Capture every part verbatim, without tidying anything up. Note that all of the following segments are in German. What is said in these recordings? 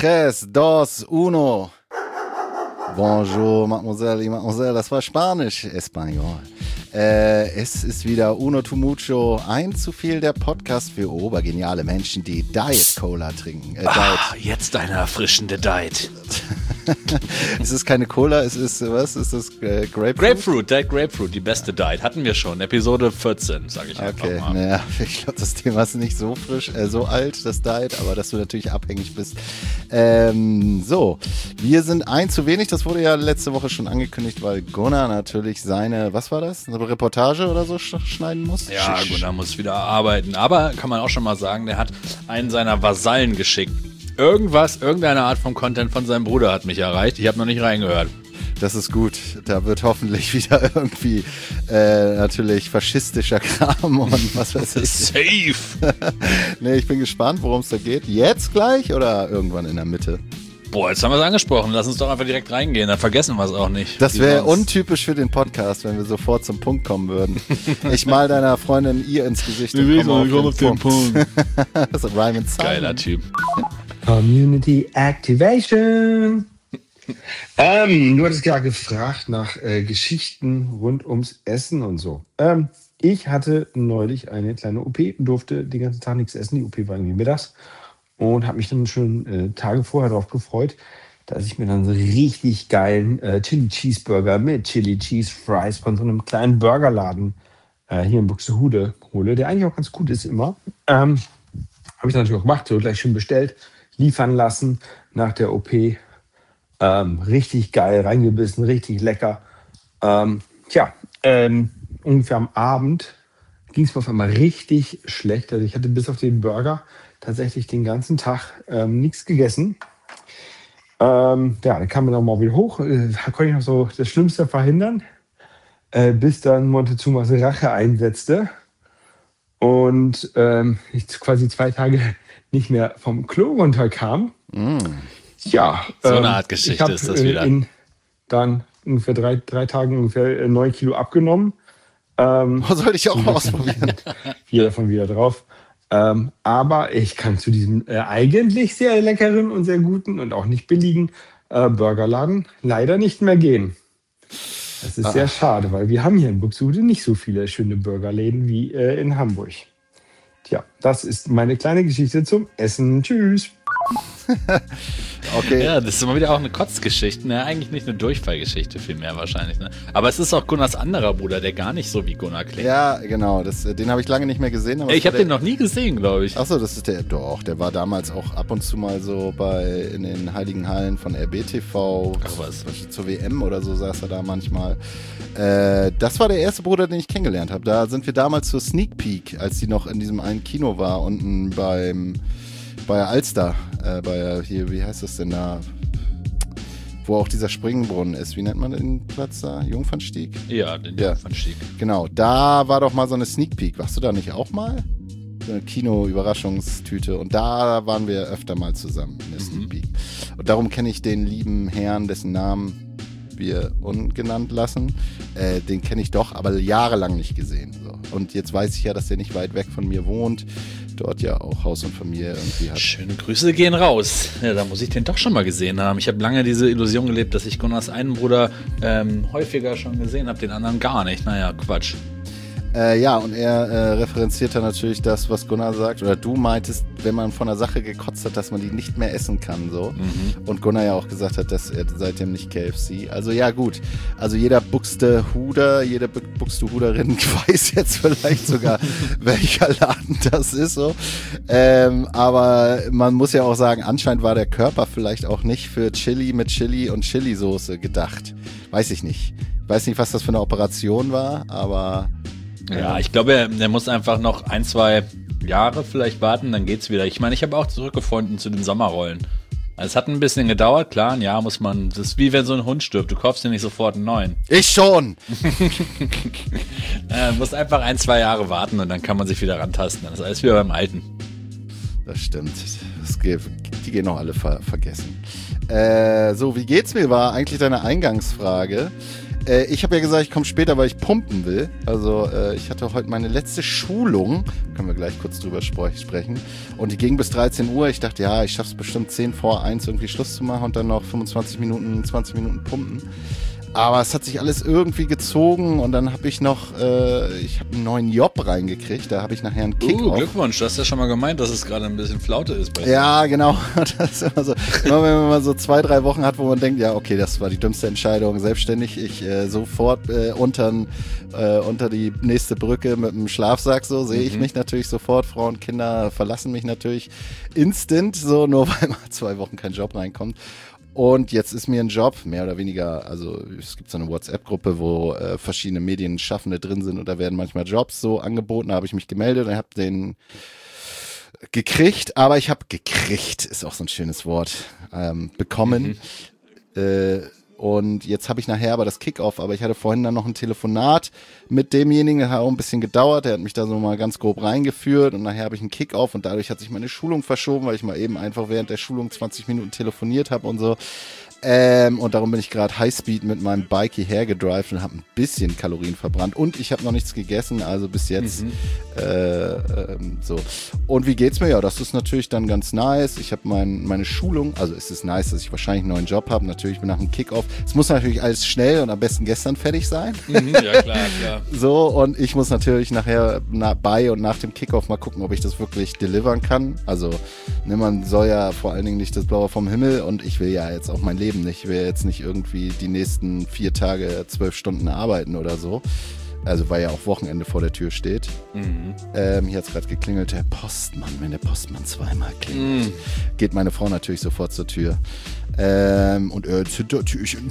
tres, dos, uno. Bonjour, mademoiselle y mademoiselle. Das war Spanisch. Espanol. Äh, es ist wieder Uno tu mucho, ein zu viel, der Podcast für obergeniale Menschen, die Diet Cola trinken. Äh, ah, Diet. Jetzt eine erfrischende Diet. Es ist keine Cola, es ist, was ist das? Äh, Grapefruit? Grapefruit, Diet Grapefruit, die beste Diet. Hatten wir schon, Episode vierzehn, sage ich einfach okay, mal. Okay, naja, ich glaube, das Thema ist nicht so frisch, äh, so alt, das Diet, aber dass du natürlich abhängig bist. Ähm, so, wir sind ein zu wenig, das wurde ja letzte Woche schon angekündigt, weil Gunnar natürlich seine, was war das? Eine Reportage oder so sch- schneiden muss? Ja, Gunnar muss wieder arbeiten, aber kann man auch schon mal sagen, der hat einen seiner Vasallen geschickt. Irgendwas, irgendeine Art von Content von seinem Bruder hat mich erreicht. Ich habe noch nicht reingehört. Das ist gut. Da wird hoffentlich wieder irgendwie äh, natürlich faschistischer Kram und was weiß ich. Safe! Nee, ich bin gespannt, worum es da geht. Jetzt gleich oder irgendwann in der Mitte? Boah, jetzt haben wir es angesprochen. Lass uns doch einfach direkt reingehen. Dann vergessen wir es auch nicht. Das wäre untypisch für den Podcast, wenn wir sofort zum Punkt kommen würden. Ich mal deiner Freundin ihr ins Gesicht und komme auf, auf den Punkt. Punkt. Das ist Rhyme and Simon. Geiler Typ. Community Activation. ähm, du hattest ja gefragt nach äh, Geschichten rund ums Essen und so. Ähm, ich hatte neulich eine kleine O P, durfte den ganzen Tag nichts essen. Die O P war irgendwie mittags. Und habe mich dann schon äh, Tage vorher darauf gefreut, dass ich mir dann so richtig geilen äh, Chili Cheeseburger mit Chili Cheese Fries von so einem kleinen Burgerladen äh, hier in Buxtehude hole, der eigentlich auch ganz gut ist immer. Ähm, habe ich dann natürlich auch gemacht, so gleich schön bestellt, liefern lassen nach der O P. Ähm, richtig geil, reingebissen, richtig lecker. Ähm, tja, ähm, ungefähr am Abend ging es mir auf einmal richtig schlecht. Also ich hatte bis auf den Burger tatsächlich den ganzen Tag ähm, nichts gegessen. Ähm, ja, dann kam mir noch mal wieder hoch. Äh, da konnte ich noch so das Schlimmste verhindern, äh, bis dann Montezumas Rache einsetzte und ähm, ich quasi zwei Tage nicht mehr vom Klo runterkam. Mm. Ja, so eine ähm, Art Geschichte ist das wieder. In dann ungefähr drei, drei Tagen ungefähr neun Kilo abgenommen. Ähm, oh, soll ich auch mal ausprobieren? Hier davon wieder drauf. Ähm, aber ich kann zu diesem äh, eigentlich sehr leckeren und sehr guten und auch nicht billigen äh, Burgerladen leider nicht mehr gehen. Das ist ah. sehr schade, weil wir haben hier in Buxtehude nicht so viele schöne Burgerläden wie äh, in Hamburg. Tja, das ist meine kleine Geschichte zum Essen. Tschüss. Okay. Ja, das ist immer wieder auch eine Kotzgeschichte. Ne? Eigentlich nicht eine Durchfallgeschichte, vielmehr wahrscheinlich. Ne? Aber es ist auch Gunnars anderer Bruder, der gar nicht so wie Gunnar klingt. Ja, genau. Das, den habe ich lange nicht mehr gesehen. Aber ich habe den noch nie gesehen, glaube ich. Achso, das ist der. Doch, der war damals auch ab und zu mal so bei in den Heiligen Hallen von R B T V. Ach was. Zur W M oder so saß er da manchmal. Äh, das war der erste Bruder, den ich kennengelernt habe. Da sind wir damals zur Sneak Peek, als die noch in diesem einen Kino war, unten beim bei Alster, äh, bei hier, wie heißt das denn da, wo auch dieser Springbrunnen ist, wie nennt man den Platz da? Jungfernstieg? Ja, den ja. Jungfernstieg. Genau, da war doch mal so eine Sneak Peek, warst du da nicht auch mal? So eine Kino-Überraschungstüte und da waren wir öfter mal zusammen in der mhm. Sneak Peek. Und darum kenne ich den lieben Herrn, dessen Namen wir ungenannt lassen, äh, den kenne ich doch, aber jahrelang nicht gesehen. So. Und jetzt weiß ich ja, dass der nicht weit weg von mir wohnt, dort ja auch Haus und Familie irgendwie hat. Schöne Grüße gehen raus. Ja, da muss ich den doch schon mal gesehen haben. Ich habe lange diese Illusion gelebt, dass ich Gunnars einen Bruder ähm, häufiger schon gesehen habe, den anderen gar nicht. Naja, Quatsch. Äh, ja, und er äh, referenziert dann natürlich das, was Gunnar sagt. Oder du meintest, wenn man von einer Sache gekotzt hat, dass man die nicht mehr essen kann. So. Mhm. Und Gunnar ja auch gesagt hat, dass er seitdem nicht K F C. Also ja, gut. Also jeder Buxtehuder, jede Buxtehuderin weiß jetzt vielleicht sogar, welcher Laden das ist. So. Ähm, aber man muss ja auch sagen, anscheinend war der Körper vielleicht auch nicht für Chili mit Chili und Chili-Soße gedacht. Weiß ich nicht. Ich weiß nicht, was das für eine Operation war, aber... Ja, ich glaube, er, er muss einfach noch ein, zwei Jahre vielleicht warten, dann geht's wieder. Ich meine, ich habe auch zurückgefunden zu den Sommerrollen. Es hat ein bisschen gedauert, klar, ein Jahr muss man, das ist wie wenn so ein Hund stirbt, du kaufst dir nicht sofort einen neuen. Ich schon! äh, musst einfach ein, zwei Jahre warten und dann kann man sich wieder rantasten, dann ist alles wieder beim Alten. Das stimmt, das geht, die gehen noch alle ver- vergessen. Äh, so, wie geht's mir, war eigentlich deine Eingangsfrage. Äh, ich habe ja gesagt, ich komme später, weil ich pumpen will. Also äh, ich hatte heute meine letzte Schulung. Können wir gleich kurz drüber spre- sprechen. Und die ging bis dreizehn Uhr. Ich dachte, ja, ich schaff's bestimmt zehn vor eins irgendwie Schluss zu machen und dann noch fünfundzwanzig Minuten, zwanzig Minuten pumpen. Aber es hat sich alles irgendwie gezogen und dann habe ich noch, äh, ich habe einen neuen Job reingekriegt, da habe ich nachher einen Kick-Off. Uh, Glückwunsch, du hast ja schon mal gemeint, dass es gerade ein bisschen Flaute ist bei dir. Ja, genau. Das ist immer so, immer wenn man mal so zwei, drei Wochen hat, wo man denkt, ja, okay, das war die dümmste Entscheidung, selbstständig, ich äh, sofort äh, untern, äh, unter die nächste Brücke mit dem Schlafsack, so sehe ich mhm. mich natürlich sofort. Frauen, Kinder verlassen mich natürlich instant, so nur weil mal zwei Wochen kein Job reinkommt. Und jetzt ist mir ein Job, mehr oder weniger, also es gibt so eine WhatsApp-Gruppe, wo äh, verschiedene Medienschaffende drin sind und da werden manchmal Jobs so angeboten, da habe ich mich gemeldet und habe den gekriegt, aber ich habe gekriegt, ist auch so ein schönes Wort, ähm, bekommen. Mhm. Äh, und jetzt habe ich nachher aber das Kick-Off, aber ich hatte vorhin dann noch ein Telefonat mit demjenigen, der hat auch ein bisschen gedauert, der hat mich da so mal ganz grob reingeführt und nachher habe ich einen Kick-Off und dadurch hat sich meine Schulung verschoben, weil ich mal eben einfach während der Schulung zwanzig Minuten telefoniert habe und so. Ähm, und darum bin ich gerade Highspeed mit meinem Bike hierher gedrived und habe ein bisschen Kalorien verbrannt und ich habe noch nichts gegessen, also bis jetzt mhm. äh, ähm, so. Und wie geht's mir? Ja, das ist natürlich dann ganz nice. Ich habe mein, meine Schulung, also es ist nice, dass ich wahrscheinlich einen neuen Job habe. Natürlich bin nach dem Kickoff. Es muss natürlich alles schnell und am besten gestern fertig sein. Mhm, ja, klar, klar. So, und ich muss natürlich nachher na, bei und nach dem Kickoff mal gucken, ob ich das wirklich delivern kann. Also, ne, man soll ja vor allen Dingen nicht das Blaue vom Himmel und ich will ja jetzt auch mein Leben nicht. Ich will jetzt nicht irgendwie die nächsten vier Tage zwölf Stunden arbeiten oder so. Also weil ja auch Wochenende vor der Tür steht. Mhm. Ähm, hier hat es gerade geklingelt, der Postmann. Wenn der Postmann zweimal klingelt, mhm. geht meine Frau natürlich sofort zur Tür. Ähm, und äh, Zittertürchen.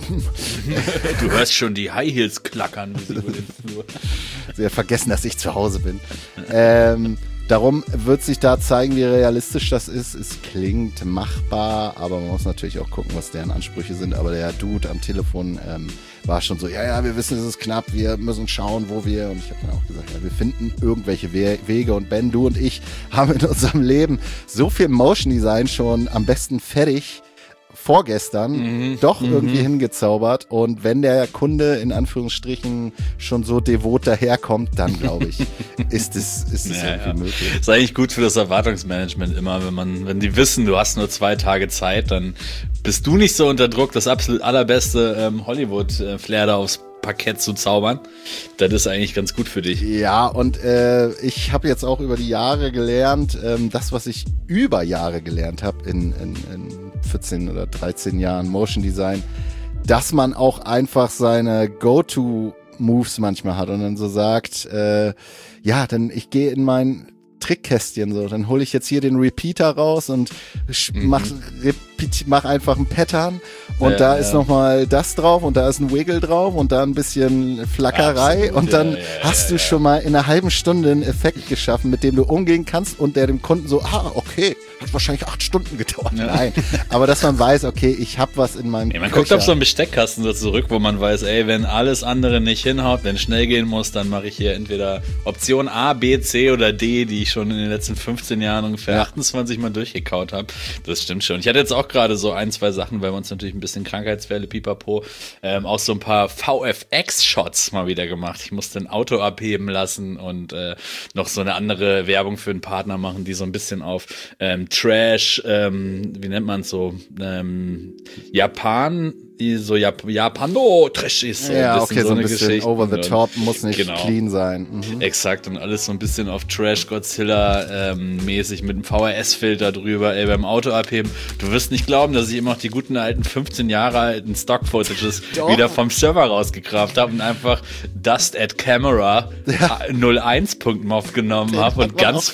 Du hörst schon die High Heels klackern. Wie sie über den Flur. Sie hat vergessen, dass ich zu Hause bin. ähm, Darum wird sich da zeigen, wie realistisch das ist. Es klingt machbar, aber man muss natürlich auch gucken, was deren Ansprüche sind. Aber der Dude am Telefon ähm, war schon so, ja, ja, wir wissen, es ist knapp, wir müssen schauen, wo wir... Und ich habe dann auch gesagt, ja, wir finden irgendwelche We- Wege. Und Ben, du und ich haben in unserem Leben so viel Motion Design schon am besten fertig vorgestern mhm. doch mhm. irgendwie hingezaubert und wenn der Kunde in Anführungsstrichen schon so devot daherkommt, dann glaube ich, ist es, ist es ja, irgendwie ja. möglich. Ist eigentlich gut für das Erwartungsmanagement immer, wenn man, wenn die wissen, du hast nur zwei Tage Zeit, dann bist du nicht so unter Druck, das absolut allerbeste ähm, Hollywood-Flair da aufs Parkett zu zaubern. Das ist eigentlich ganz gut für dich. Ja, und äh, ich habe jetzt auch über die Jahre gelernt, ähm, das, was ich über Jahre gelernt habe in, in, in vierzehn oder dreizehn Jahren Motion Design, dass man auch einfach seine Go-To-Moves manchmal hat und dann so sagt, äh, ja, dann ich gehe in mein Trickkästchen so, dann hole ich jetzt hier den Repeater raus und mhm. mach, repeat, mach einfach ein Pattern und ja, da ja. ist nochmal das drauf und da ist ein Wiggle drauf und da ein bisschen Flackerei Absolut, und dann ja, ja, hast du ja, ja. schon mal in einer halben Stunde einen Effekt geschaffen, mit dem du umgehen kannst und der dem Kunden so, ah, okay, hat wahrscheinlich acht Stunden gedauert. Ja. Nein, aber dass man weiß, okay, ich habe was in meinem ja, Man Köcher. Guckt auf so einen Besteckkasten so zurück, wo man weiß, ey, wenn alles andere nicht hinhaut, wenn schnell gehen muss, dann mache ich hier entweder Option A, B, C oder D, die ich schon in den letzten fünfzehn Jahren ungefähr ja. achtundzwanzig Mal durchgekaut habe. Das stimmt schon. Ich hatte jetzt auch gerade so ein, zwei Sachen, weil wir uns natürlich ein bisschen Krankheitswelle, pipapo, ähm, auch so ein paar V F X-Shots mal wieder gemacht. Ich musste ein Auto abheben lassen und äh, noch so eine andere Werbung für einen Partner machen, die so ein bisschen auf ähm, Trash, ähm, wie nennt man es so, ähm, Japan, so Jap- Japano-Trash ist. So ja, ein okay, so, so ein bisschen Geschichte. Over the top, muss nicht genau. clean sein. Mhm. Exakt, und alles so ein bisschen auf Trash-Godzilla-mäßig ähm, mit einem V H S-Filter drüber, ey, beim Auto abheben. Du wirst nicht glauben, dass ich immer noch die guten alten fünfzehn Jahre alten Stock-Footages wieder vom Server rausgekraft habe und einfach Dust at Camera ja. null eins Punkt mov genommen habe und ganz...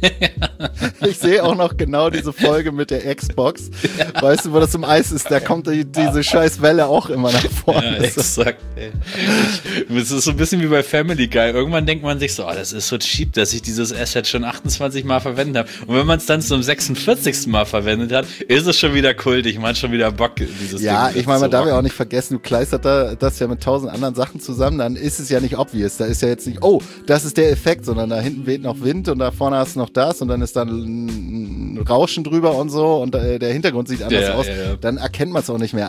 Ich sehe auch noch genau diese Folge mit der Xbox. Ja. Weißt du, wo das im Eis ist, da kommt die, diese scheiß Welle auch immer nach vorne. Ja, exakt. Ey. Es ist so ein bisschen wie bei Family Guy. Irgendwann denkt man sich so, oh, das ist so cheap, dass ich dieses Asset schon achtundzwanzig Mal verwendet habe. Und wenn man es dann zum sechsundvierzigsten Mal verwendet hat, ist es schon wieder kultig. Man hat schon wieder Bock, dieses Ja, Ding ich meine, man darf rocken. ja auch nicht vergessen, du kleistert da, das ja mit tausend anderen Sachen zusammen, dann ist es ja nicht obvious. Da ist ja jetzt nicht, oh, das ist der Effekt, sondern da hinten weht noch Wind und da vorne hast du noch das und dann ist dann ein Rauschen drüber und so und äh, der Hintergrund sieht anders ja, aus. Ja, ja. Dann erkennt man es auch nicht mehr. Aber ich meine,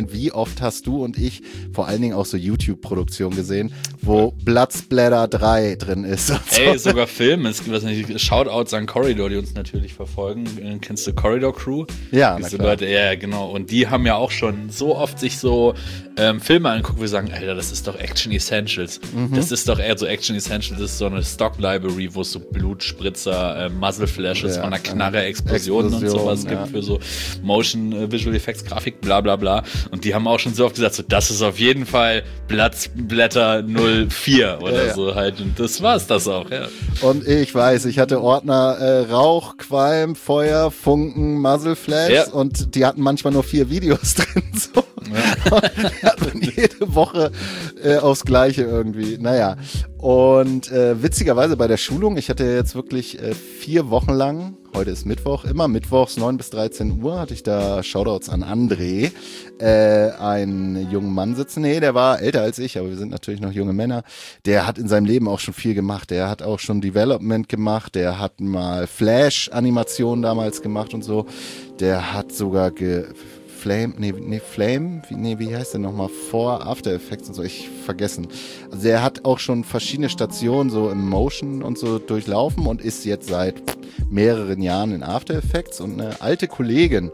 meine, wie oft hast du und ich vor allen Dingen auch so YouTube-Produktionen gesehen, wo Bloodsplatter drei drin ist? Und so. Ey, sogar Filme. Es gibt was nicht, Shoutouts an Corridor, die uns natürlich verfolgen. Kennst du Corridor Crew? Ja, na klar. Leute, ja, genau. Und die haben ja auch schon so oft sich so ähm, Filme angeguckt, wo wir sagen, Alter, das ist doch Action Essentials. Mhm. Das ist doch eher so Action Essentials. Das ist so eine Stock-Library, wo es so Blutspritzer, äh, Muzzle Flashes ja, von einer Knarre, Explosionen Explosion, und sowas ja. gibt für so Motion, äh, Visual Effects, Grafik, bla bla bla. Und die haben auch schon so oft gesagt, so, das ist auf jeden Fall Blattsblätter null vier oder ja, ja. so halt. Und das war's das auch, ja. Und ich weiß, ich hatte Ordner äh, Rauch, Qualm, Feuer, Funken, Muzzle Flash ja. und die hatten manchmal nur vier Videos drin. So. Ja. Und die hat man jede Woche äh, aufs Gleiche irgendwie. Naja. Und äh, witzigerweise bei der Schulung, ich hatte jetzt wirklich äh, vier Wochen lang, heute ist Mittwoch, immer mittwochs neun bis dreizehn Uhr, hatte ich da Shoutouts an André, äh, einen jungen Mann sitzen. Nee, der war älter als ich, aber wir sind natürlich noch junge Männer. Der hat in seinem Leben auch schon viel gemacht. Der hat auch schon Development gemacht, der hat mal Flash-Animationen damals gemacht und so. Der hat sogar ge Flame, nee, nee, Flame, wie, nee, wie heißt der nochmal? Vor After Effects und so, ich vergessen. Also er hat auch schon verschiedene Stationen so im Motion und so durchlaufen und ist jetzt seit mehreren Jahren in After Effects und eine alte Kollegin,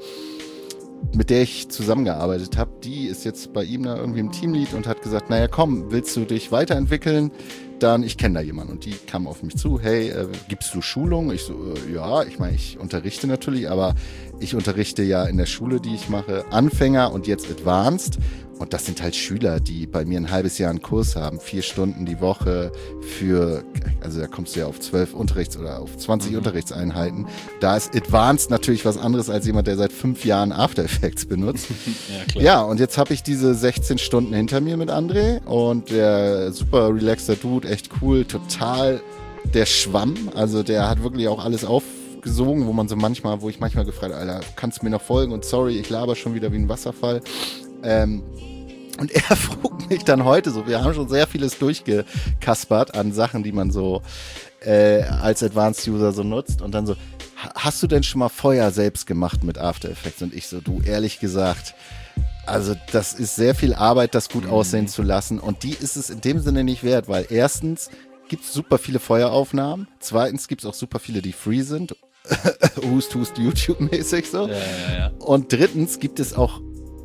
mit der ich zusammengearbeitet habe, die ist jetzt bei ihm da irgendwie im Teamlead und hat gesagt, naja komm, willst du dich weiterentwickeln? Dann, ich kenne da jemanden und die kam auf mich zu, hey, äh, gibst du Schulung? Ich so, äh, ja, ich meine, ich unterrichte natürlich, aber ich unterrichte ja in der Schule, die ich mache, Anfänger und jetzt Advanced und das sind halt Schüler, die bei mir ein halbes Jahr einen Kurs haben, vier Stunden die Woche für, also da kommst du ja auf zwölf Unterrichts- oder auf zwanzig mhm. Unterrichtseinheiten. Da ist Advanced natürlich was anderes als jemand, der seit fünf Jahren After Effects benutzt. ja, klar. Ja, und jetzt habe ich diese sechzehn Stunden hinter mir mit André und der super relaxter Dude, echt cool, total der Schwamm, also der hat wirklich auch alles aufgesogen, wo man so manchmal, wo ich manchmal gefragt habe, Alter, kannst du mir noch folgen und sorry, ich laber schon wieder wie ein Wasserfall. Ähm, und er frug mich dann heute so, wir haben schon sehr vieles durchgekaspert an Sachen, die man so äh, als Advanced User so nutzt und dann so, hast du denn schon mal Feuer selbst gemacht mit After Effects? Und ich so, du, ehrlich gesagt, also das ist sehr viel Arbeit, das gut aussehen zu lassen und die ist es in dem Sinne nicht wert, weil erstens gibt es super viele Feueraufnahmen, zweitens gibt es auch super viele, die free sind, Hust, Hust, YouTube-mäßig so ja, ja, ja. und drittens gibt es auch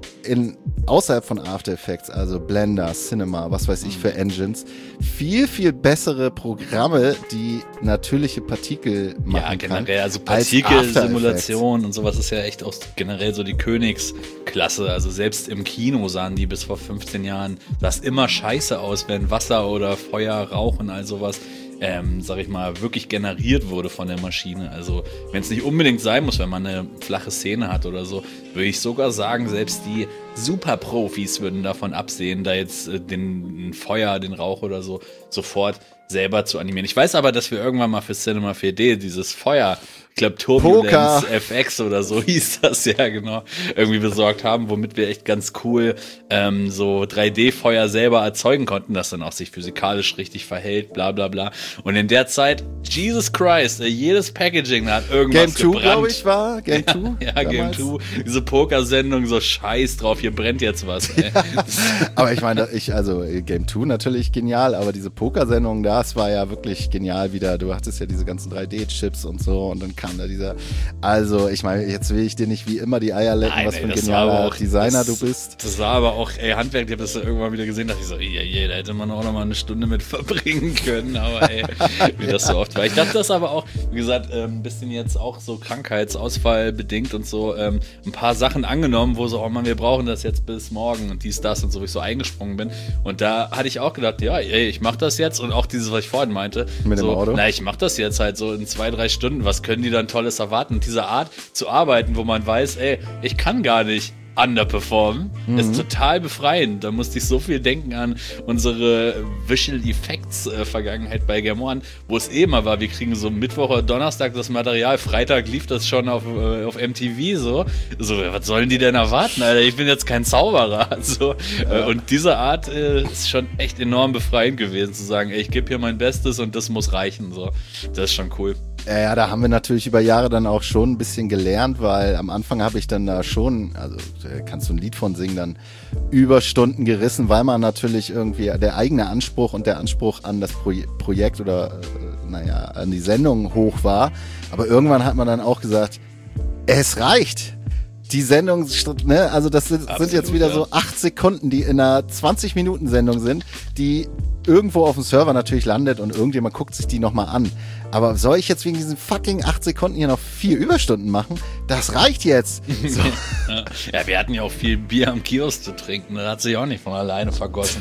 in außerhalb von After Effects, also Blender, Cinema, was weiß ich für Engines, viel, viel bessere Programme, die natürliche Partikel machen Ja, generell, kann, also Partikelsimulation und sowas ist ja echt auch generell so die Königsklasse. Also selbst im Kino sahen die bis vor fünfzehn Jahren, sah es immer scheiße aus, wenn Wasser oder Feuer, Rauch und all sowas Ähm, sag ich mal, wirklich generiert wurde von der Maschine. Also, wenn es nicht unbedingt sein muss, wenn man eine flache Szene hat oder so, würde ich sogar sagen, selbst die Superprofis würden davon absehen, da jetzt äh, den Feuer, den Rauch oder so sofort selber zu animieren. Ich weiß aber, dass wir irgendwann mal für Cinema vier D dieses Feuer, ich glaube Turbulence F X oder so hieß das, ja genau, irgendwie besorgt haben, womit wir echt ganz cool ähm, so drei D-Feuer selber erzeugen konnten, das dann auch sich physikalisch richtig verhält, bla bla bla. Und in der Zeit, Jesus Christ, äh, jedes Packaging da hat irgendwas Game gebrannt. zwei, glaube ich, war Game zwei. Ja, ja Game zwei. Diese Poker-Sendung, so scheiß drauf, hier brennt jetzt was. Ey. Ja, aber ich meine, ich, also Game zwei natürlich genial, aber diese Poker-Sendung, das war ja wirklich genial wieder. Du hattest ja diese ganzen drei D-Chips und so und dann kam da dieser, also ich meine, jetzt will ich dir nicht wie immer die Eier lecken, Nein, was ey, für ein das genialer war auch, Designer das, du bist. Das war aber auch, ey, Handwerk, ich habe das ja irgendwann wieder gesehen, dachte ich so, ja, ja, da hätte man auch noch mal eine Stunde mit verbringen können, aber ey, wie das so oft war. Ich dachte das aber auch, wie gesagt, ein bisschen jetzt auch so Krankheitsausfall bedingt und so, ähm, ein paar Sachen angenommen, wo so, oh Mann, wir brauchen das jetzt bis morgen und dies, das und so, wie ich so eingesprungen bin. Und da hatte ich auch gedacht, ja, ey, ich mach das jetzt und auch dieses, was ich vorhin meinte, mit so, dem Auto? Na, ich mach das jetzt halt so in zwei, drei Stunden, was können die dann Tolles erwarten? Und diese Art zu arbeiten, wo man weiß, ey, ich kann gar nicht underperformen, mhm. ist total befreiend. Da musste ich so viel denken an unsere Visual Effects äh, Vergangenheit bei Game One, wo es eh mal war, wir kriegen so Mittwoch oder Donnerstag das Material, Freitag lief das schon auf, äh, auf M T V so. So, was sollen die denn erwarten, Alter? Ich bin jetzt kein Zauberer. So. Ja. Äh, und diese Art äh, ist schon echt enorm befreiend gewesen, zu sagen, ey, ich gebe hier mein Bestes und das muss reichen. So. Das ist schon cool. Ja, ja, da haben wir natürlich über Jahre dann auch schon ein bisschen gelernt, weil am Anfang habe ich dann da schon, also da kannst du ein Lied von singen, dann Überstunden gerissen, weil man natürlich irgendwie der eigene Anspruch und der Anspruch an das Pro- Projekt oder äh, naja, an die Sendung hoch war. Aber irgendwann hat man dann auch gesagt, es reicht. Die Sendung, ne, also das sind, Absolut, sind jetzt wieder ja. so acht Sekunden, die in einer zwanzig-Minuten-Sendung sind, die irgendwo auf dem Server natürlich landet und irgendjemand guckt sich die nochmal an. Aber soll ich jetzt wegen diesen fucking acht Sekunden hier noch vier Überstunden machen? Das reicht jetzt. So. Ja, wir hatten ja auch viel Bier am Kiosk zu trinken. Das hat sich auch nicht von alleine vergossen.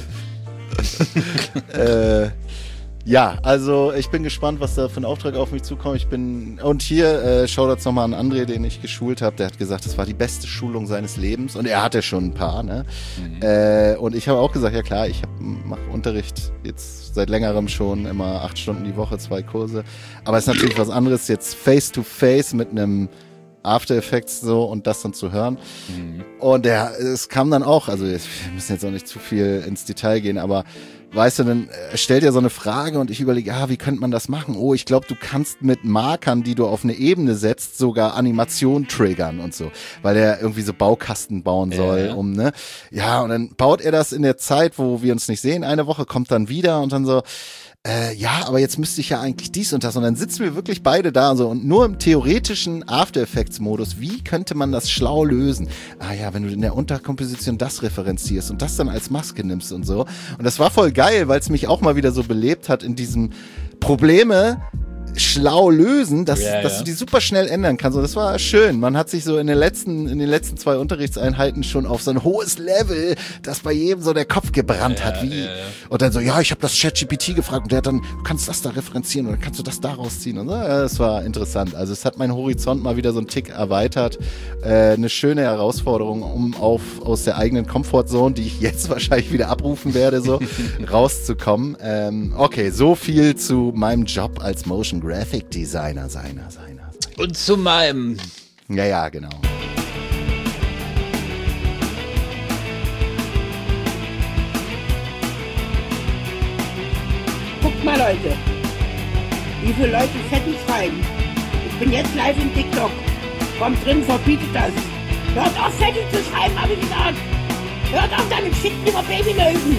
äh, ja, also ich bin gespannt, was da für ein Auftrag auf mich zukommt. Ich bin und hier äh, Shoutouts nochmal an André, den ich geschult habe. Der hat gesagt, das war die beste Schulung seines Lebens und er hatte schon ein paar. Ne? Mhm. Äh, und ich habe auch gesagt, ja klar, ich mache Unterricht jetzt seit längerem schon immer acht Stunden die Woche, zwei Kurse. Aber es ist natürlich was anderes jetzt face to face mit einem After Effects so und das dann zu hören. Mhm. Und ja, es kam dann auch, also wir müssen jetzt auch nicht zu viel ins Detail gehen, aber weißt du, dann stellt er so eine Frage und ich überlege, ah, wie könnte man das machen? Oh, ich glaube, du kannst mit Markern, die du auf eine Ebene setzt, sogar Animation triggern und so, weil er irgendwie so Baukasten bauen soll, ja, ja. um, ne? Ja, und dann baut er das in der Zeit, wo wir uns nicht sehen, eine Woche, kommt dann wieder und dann so, Äh, ja, aber jetzt müsste ich ja eigentlich dies und das. Und dann sitzen wir wirklich beide da und so. Und nur im theoretischen After Effects Modus, wie könnte man das schlau lösen? Ah ja, wenn du in der Unterkomposition das referenzierst und das dann als Maske nimmst und so. Und das war voll geil, weil es mich auch mal wieder so belebt hat in diesem Probleme schlau lösen, dass, ja, dass ja. du die super schnell ändern kannst. Und das war schön. Man hat sich so in den letzten, in den letzten zwei Unterrichtseinheiten schon auf so ein hohes Level, dass bei jedem so der Kopf gebrannt ja, hat. Wie. Ja, ja. Und dann so, ja, ich habe das ChatGPT gefragt und der hat dann, du kannst das da referenzieren oder kannst du das da rausziehen. Und so, ja, das war interessant. Also es hat meinen Horizont mal wieder so einen Tick erweitert. Äh, eine schöne Herausforderung, um auf aus der eigenen Comfortzone, die ich jetzt wahrscheinlich wieder abrufen werde, so rauszukommen. Ähm, okay, so viel zu meinem Job als Motion Graphic Designer, seiner, seiner. Und zu meinem. Ja, ja, genau. Guckt mal, Leute, wie viele Leute Fetten schreiben. Ich bin jetzt live in TikTok. Kommt drin, verbietet das. Hört auf, Fetten zu schreiben, habe ich gesagt. Hört auf damit, schickt lieber Babylöwen.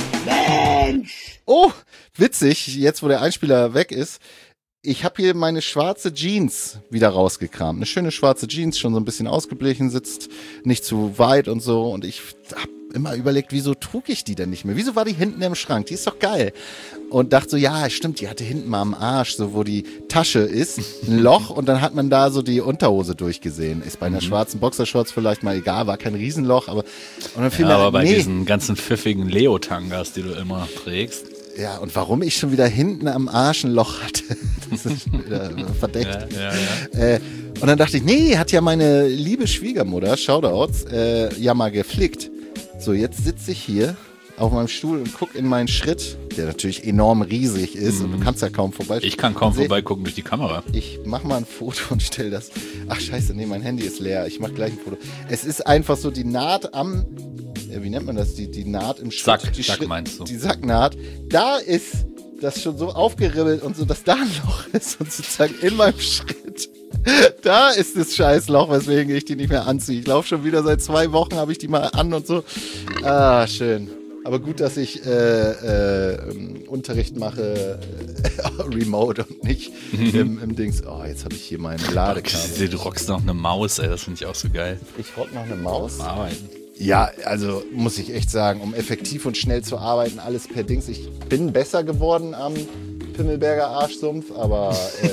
Mensch. Oh, witzig, jetzt wo der Einspieler weg ist. Ich habe hier meine schwarze Jeans wieder rausgekramt. Eine schöne schwarze Jeans, schon so ein bisschen ausgeblichen, sitzt nicht zu weit und so. Und ich habe immer überlegt, wieso trug ich die denn nicht mehr? Wieso war die hinten im Schrank? Die ist doch geil. Und dachte so, ja, stimmt, die hatte hinten mal am Arsch, so wo die Tasche ist, ein Loch und dann hat man da so die Unterhose durchgesehen. Ist bei einer mhm. schwarzen Boxershorts vielleicht mal egal, war kein Riesenloch, aber und dann fiel ja, mir, aber bei nee. diesen ganzen pfiffigen Leo-Tangas, die du immer trägst. Ja, und warum ich schon wieder hinten am Arsch ein Loch hatte, das ist schon wieder verdeckt. Ja, ja, ja. Äh, und dann dachte ich, nee, hat ja meine liebe Schwiegermutter, Shoutouts, äh, ja mal geflickt. So, jetzt sitze ich hier auf meinem Stuhl und guck in meinen Schritt, der natürlich enorm riesig ist, mhm. und du kannst ja kaum vorbei. Ich kann kaum vorbeigucken durch die Kamera. Ich mach mal ein Foto und stell das. Ach scheiße, nee, mein Handy ist leer. Ich mach gleich ein Foto. Es ist einfach so die Naht am, ja, wie nennt man das? Die, die Naht im Schritt. Sack, die Sack Schritt, meinst du? Die Sacknaht. Da ist das schon so aufgeribbelt und so, dass da ein Loch ist und sozusagen in meinem Schritt. Da ist das Scheißloch, weswegen ich die nicht mehr anziehe. Ich laufe schon wieder seit zwei Wochen, habe ich die mal an und so. Ah, schön. Aber gut, dass ich äh, äh, Unterricht mache äh, remote und nicht mhm. im, im Dings. Oh, jetzt habe ich hier meine Ladekabel. Du rockst noch eine Maus, ey, das finde ich auch so geil. Ich rock noch eine Maus? Arbeiten. Ja, also muss ich echt sagen, um effektiv und schnell zu arbeiten, alles per Dings. Ich bin besser geworden am Pimmelberger Arschsumpf, aber,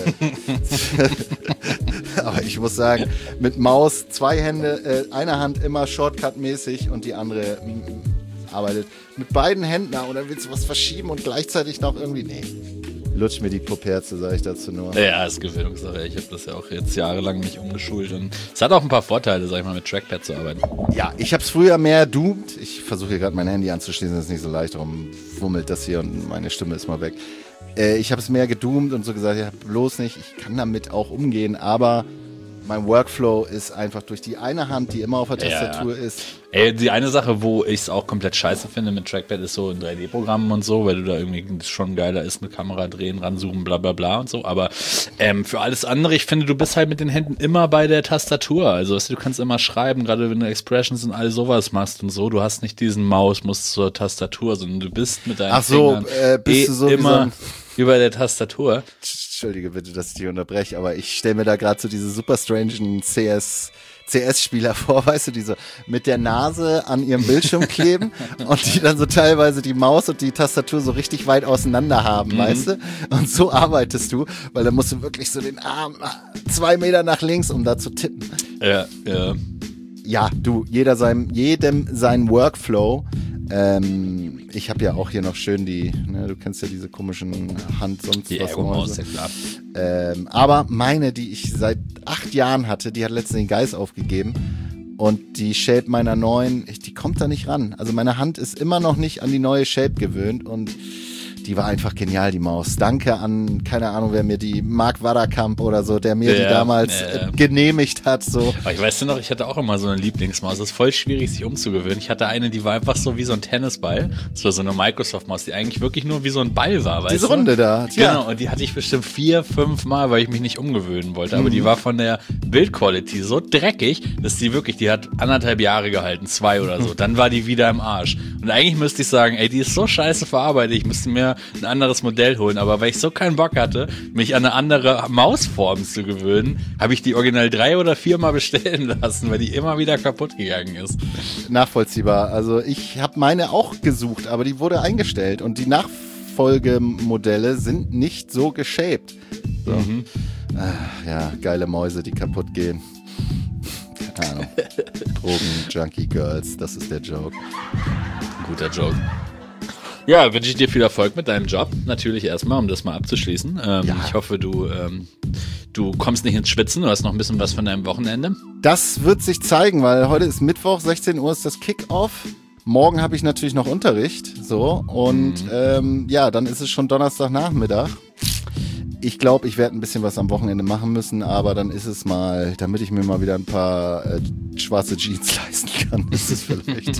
äh, aber ich muss sagen, mit Maus zwei Hände, äh, eine Hand immer Shortcut-mäßig und die andere m, arbeitet mit beiden Händen und dann willst du was verschieben und gleichzeitig noch irgendwie, nee, lutsch mir die Puperze, sage ich dazu nur. Ja, ist Gewöhnungssache. Ich habe das ja auch jetzt jahrelang nicht umgeschult und es hat auch ein paar Vorteile, sag ich mal, mit Trackpad zu arbeiten. Ja, ich habe es früher mehr doomed. Ich versuche hier gerade mein Handy anzuschließen, das ist nicht so leicht, darum wummelt das hier und meine Stimme ist mal weg. Äh, ich habe es mehr gedoomt und so gesagt, ja, bloß nicht, ich kann damit auch umgehen, aber mein Workflow ist einfach durch die eine Hand, die immer auf der Tastatur ja. ist. Ey, die eine Sache, wo ich es auch komplett scheiße finde mit Trackpad, ist so in drei D-Programmen und so, weil du da irgendwie schon geiler ist mit Kamera drehen, ranzoomen, bla bla bla und so. Aber ähm, für alles andere, ich finde, du bist halt mit den Händen immer bei der Tastatur. Also du kannst immer schreiben, gerade wenn du Expressions und all sowas machst und so. Du hast nicht diesen Maus, musst zur Tastatur, sondern du bist mit deinen Ach so, Fingern äh, bist eh du so immer wie so über der Tastatur. Entschuldige bitte, dass ich dich unterbreche, aber ich stelle mir da gerade so diese super strangen C S C S-Spieler vor, weißt du, die so mit der Nase an ihrem Bildschirm kleben und die dann so teilweise die Maus und die Tastatur so richtig weit auseinander haben, mhm. weißt du? Und so arbeitest du, weil dann musst du wirklich so den Arm zwei Meter nach links, um da zu tippen. Ja, ja. Ja, du, jeder sein, jedem sein Workflow. Ähm, ich habe ja auch hier noch schön die, ne, du kennst ja diese komischen Hand sonst die was Ergo-Maus, ja klar. Ähm, aber meine, die ich seit acht Jahren hatte, die hat letztens den Geist aufgegeben und die Shape meiner neuen, ich, die kommt da nicht ran. Also meine Hand ist immer noch nicht an die neue Shape gewöhnt und die war einfach genial, die Maus. Danke an, keine Ahnung, wer mir die, Mark Waderkamp oder so, der mir ja, die damals ja. äh, genehmigt hat. So. Aber ich weiß noch, ich hatte auch immer so eine Lieblingsmaus. Das ist voll schwierig, sich umzugewöhnen. Ich hatte eine, die war einfach so wie so ein Tennisball. Das war so eine Microsoft-Maus, die eigentlich wirklich nur wie so ein Ball war, weißt Diese du? Runde da. Genau, Ja. und die hatte ich bestimmt vier, fünf Mal, weil ich mich nicht umgewöhnen wollte. Aber Mhm. die war von der Bildquality so dreckig, dass die wirklich, die hat anderthalb Jahre gehalten, zwei oder so. Dann war die wieder im Arsch. Und eigentlich müsste ich sagen, ey, die ist so scheiße verarbeitet, ich müsste mir ein anderes Modell holen, aber weil ich so keinen Bock hatte, mich an eine andere Mausform zu gewöhnen, habe ich die original drei oder vier Mal bestellen lassen, weil die immer wieder kaputt gegangen ist. Nachvollziehbar. Also ich habe meine auch gesucht, aber die wurde eingestellt und die Nachfolgemodelle sind nicht so geshaped. So. Mhm. Ach, ja, geile Mäuse, die kaputt gehen. Keine Ahnung. Drogen, Junkie Girls, das ist der Joke. Guter Joke. Ja, wünsche ich dir viel Erfolg mit deinem Job. Natürlich erstmal, um das mal abzuschließen. Ähm, Ja. Ich hoffe, du, ähm, du kommst nicht ins Schwitzen. Du hast noch ein bisschen was von deinem Wochenende. Das wird sich zeigen, weil heute ist Mittwoch, sechzehn Uhr ist das Kick-Off. Morgen habe ich natürlich noch Unterricht. So, und Mhm. ähm, ja, dann ist es schon Donnerstagnachmittag. Ich glaube, ich werde ein bisschen was am Wochenende machen müssen, aber dann ist es mal, damit ich mir mal wieder ein paar äh, schwarze Jeans leisten kann, ist es vielleicht.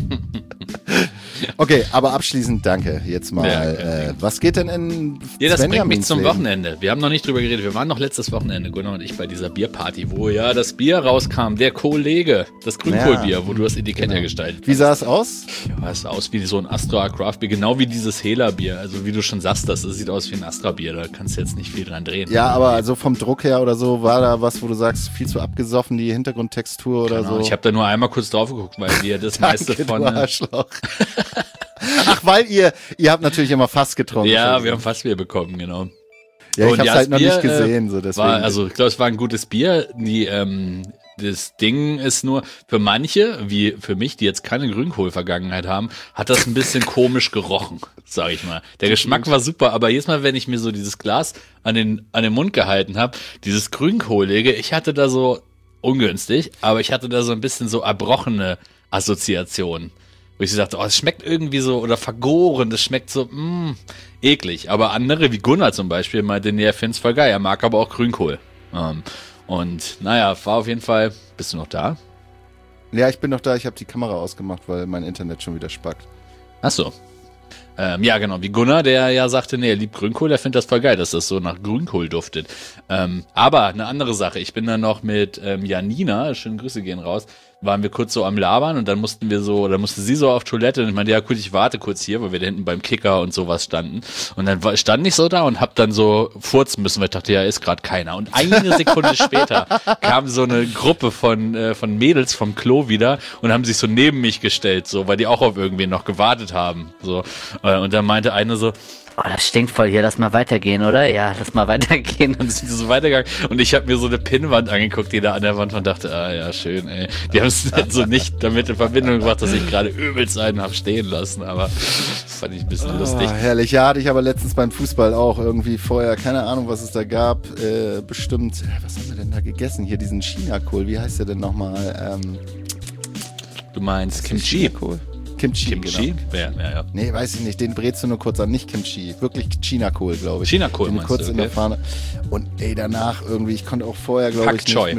Okay, aber abschließend danke. Jetzt mal, Ja, äh, was geht denn in Ja, das bringt mich Svenjamins zum Leben? Wochenende. Wir haben noch nicht drüber geredet. Wir waren noch letztes Wochenende, Gunnar und ich, bei dieser Bierparty, wo ja das Bier rauskam, der Kollege, das Grünkohlbier, Ja, wo du das Etikett genau. ja gestaltet Wie hast. sah es aus? Ja, es sah aus wie so ein Astra Craft Bier, genau wie dieses Hela Bier. Also wie du schon sagst, das sieht aus wie ein Astra Bier. Da kannst du jetzt nicht viel dran drehen. Ja, aber also vom Druck her oder so, war da was, wo du sagst, viel zu abgesoffen, die Hintergrundtextur oder Genau, so? ich habe da nur einmal kurz drauf geguckt, weil wir das meiste Danke, von... du Arschloch. Ach, weil ihr, ihr habt natürlich immer Fass getrunken. Ja, wir haben Fassbier bekommen, genau. Ja, ich Und hab's ja, halt das noch Bier, nicht gesehen, äh, so deswegen. War, also ich glaube, es war ein gutes Bier. Die, ähm, das Ding ist nur, für manche, wie für mich, die jetzt keine Grünkohl-Vergangenheit haben, hat das ein bisschen komisch gerochen, sag ich mal. Der Geschmack war super, aber jedes Mal, wenn ich mir so dieses Glas an den, an den Mund gehalten habe, dieses Grünkohlige, ich hatte da so, ungünstig, aber ich hatte da so ein bisschen so erbrochene Assoziationen. Wo ich so dachte, oh, es schmeckt irgendwie so, oder vergoren, das schmeckt so, mh, eklig. Aber andere, wie Gunnar zum Beispiel, meinte, nee, er find's voll geil, er mag aber auch Grünkohl. Ähm, und naja, war auf jeden Fall, bist du noch da? Ja, ich bin noch da, ich habe die Kamera ausgemacht, weil mein Internet schon wieder spackt. Ach so. Ähm, ja, genau, wie Gunnar, der ja sagte, nee, er liebt Grünkohl, er findet das voll geil, dass das so nach Grünkohl duftet. Ähm, aber eine andere Sache, ich bin dann noch mit ähm, Janina, schöne Grüße gehen raus, waren wir kurz so am Labern und dann mussten wir so, oder musste sie so auf Toilette und ich meinte, ja gut, ich warte kurz hier, weil wir da hinten beim Kicker und sowas standen. Und dann war, stand ich so da und hab dann so furzen müssen, weil ich dachte, ja, ist gerade keiner. Und eine Sekunde später kam so eine Gruppe von, äh, von Mädels vom Klo wieder und haben sich so neben mich gestellt, so, weil die auch auf irgendwen noch gewartet haben. So. Äh, und dann meinte eine so, Oh, das stinkt voll hier, lass mal weitergehen, oder? Ja, lass mal weitergehen. und sind so weitergegangen. Und ich habe mir so eine Pinnwand angeguckt, die da an der Wand war und dachte, ah ja, schön, ey. Die haben es so nicht damit in Verbindung gebracht, dass ich gerade übelst einen habe stehen lassen, aber das fand ich ein bisschen lustig. Oh, herrlich, ja, hatte ich aber letztens beim Fußball auch irgendwie vorher, keine Ahnung, was es da gab, äh, bestimmt, äh, was haben wir denn da gegessen? Hier diesen China-Kohl, wie heißt der denn nochmal? Ähm, Du meinst Kimchi? Kohl? Kimchi, Kimchi? genau. Ja, ja, ja. Nee, weiß ich nicht, den brätst du nur kurz an, nicht Kimchi, wirklich China-Kohl, glaube ich. China-Kohl Den meinst kurz du, in der okay. Pfanne. Und ey, danach irgendwie, ich konnte auch vorher, glaube Pak ich, nicht Choi. mit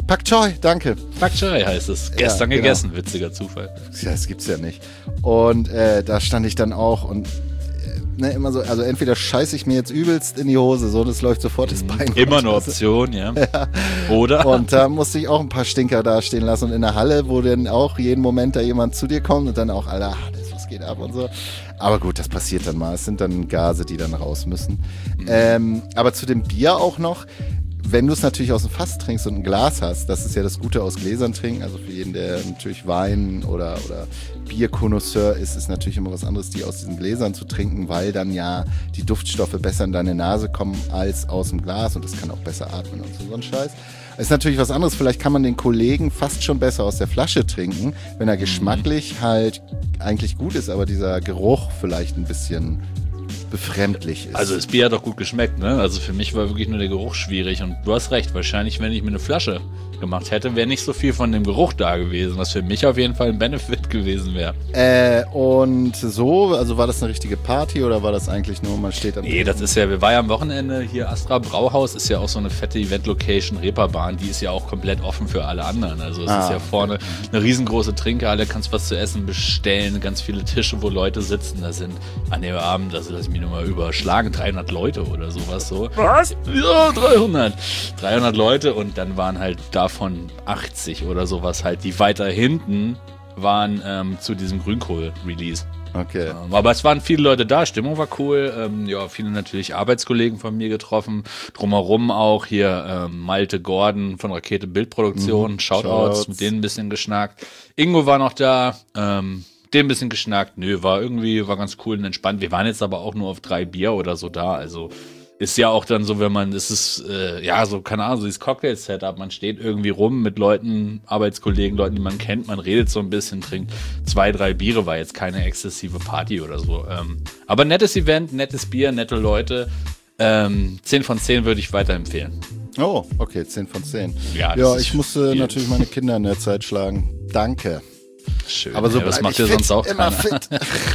Pak Choi, danke. Pak Choi heißt es. Gestern Ja, genau. gegessen, witziger Zufall. Ja, das gibt's ja nicht. Und äh, da stand ich dann auch und äh, ne, immer so, also entweder scheiße ich mir jetzt übelst in die Hose, so, das läuft sofort das Bein Immer runter. eine Option, ja. ja. Oder? Und da musste ich auch ein paar Stinker da stehen lassen und in der Halle, wo dann auch jeden Moment da jemand zu dir kommt und dann auch, Alter, das, was geht ab und so. Aber gut, das passiert dann mal. Es sind dann Gase, die dann raus müssen. Mhm. Ähm, aber zu dem Bier auch noch, wenn du es natürlich aus dem Fass trinkst und ein Glas hast, das ist ja das Gute aus Gläsern trinken, also für jeden, der natürlich Wein oder, oder Bierkonnoisseur ist, ist natürlich immer was anderes, die aus diesen Gläsern zu trinken, weil dann ja die Duftstoffe besser in deine Nase kommen als aus dem Glas und das kann auch besser atmen und so, so ein Scheiß. Ist natürlich was anderes, vielleicht kann man den Kollegen fast schon besser aus der Flasche trinken, wenn er geschmacklich halt eigentlich gut ist, aber dieser Geruch vielleicht ein bisschen befremdlich ist. Also das Bier hat doch gut geschmeckt, ne? Also für mich war wirklich nur der Geruch schwierig und du hast recht, wahrscheinlich, wenn ich mir eine Flasche gemacht hätte, wäre nicht so viel von dem Geruch da gewesen, was für mich auf jeden Fall ein Benefit gewesen wäre. Äh, und so, also war das eine richtige Party oder war das eigentlich nur, man steht am Nee, das ist ja, wir waren ja am Wochenende hier, Astra Brauhaus ist ja auch so eine fette Event-Location, Reeperbahn, die ist ja auch komplett offen für alle anderen. Also es Ah, ist ja vorne eine riesengroße Trinkhalle, kannst was zu essen bestellen, ganz viele Tische, wo Leute sitzen. Da sind an dem Abend, also lass mich nur mal überschlagen, dreihundert Leute oder sowas so. Was? Ja, dreihundert. dreihundert Leute und dann waren halt davon achtzig oder sowas halt, die weiter hinten waren ähm, zu diesem Grünkohl-Release. Okay. Ähm, aber es waren viele Leute da, Stimmung war cool, ähm, ja, viele natürlich Arbeitskollegen von mir getroffen, drumherum auch hier ähm, Malte Gordon von Rakete Bildproduktion, Mhm. Shoutouts, Shoutouts. mit denen ein bisschen geschnackt. Ingo war noch da, ähm, dem ein bisschen geschnackt, nö, war irgendwie, war ganz cool und entspannt. Wir waren jetzt aber auch nur auf drei Bier oder so da, also ist ja auch dann so, wenn man, es ist, äh, ja, so, keine Ahnung, so dieses Cocktail-Setup, man steht irgendwie rum mit Leuten, Arbeitskollegen, Leuten, die man kennt, man redet so ein bisschen, trinkt zwei, drei Biere, war jetzt keine exzessive Party oder so. Ähm, aber nettes Event, nettes Bier, nette Leute, ähm, zehn von zehn würde ich weiterempfehlen. Oh, okay, zehn von zehn. Ja, das Ja, ist ich musste viel. natürlich meine Kinder in der Zeit schlagen. Danke. Schön, Aber so ja, das bleib macht ich ja sonst fit, auch immer keiner. fit.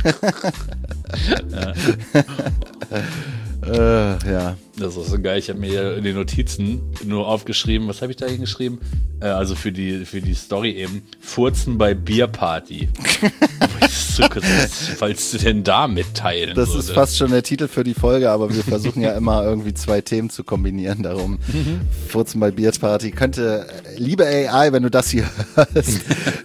äh, ja. Das ist so geil. Ich habe mir hier in den Notizen nur aufgeschrieben, was habe ich da hingeschrieben? Äh, also für die, für die Story eben, Furzen bei Bierparty. so, was wolltest du denn da mitteilen? Das so, ist fast schon der Titel für die Folge, aber wir versuchen ja immer irgendwie zwei Themen zu kombinieren. Darum, Furzen bei Bierparty. Könnte, liebe A I, wenn du das hier hörst.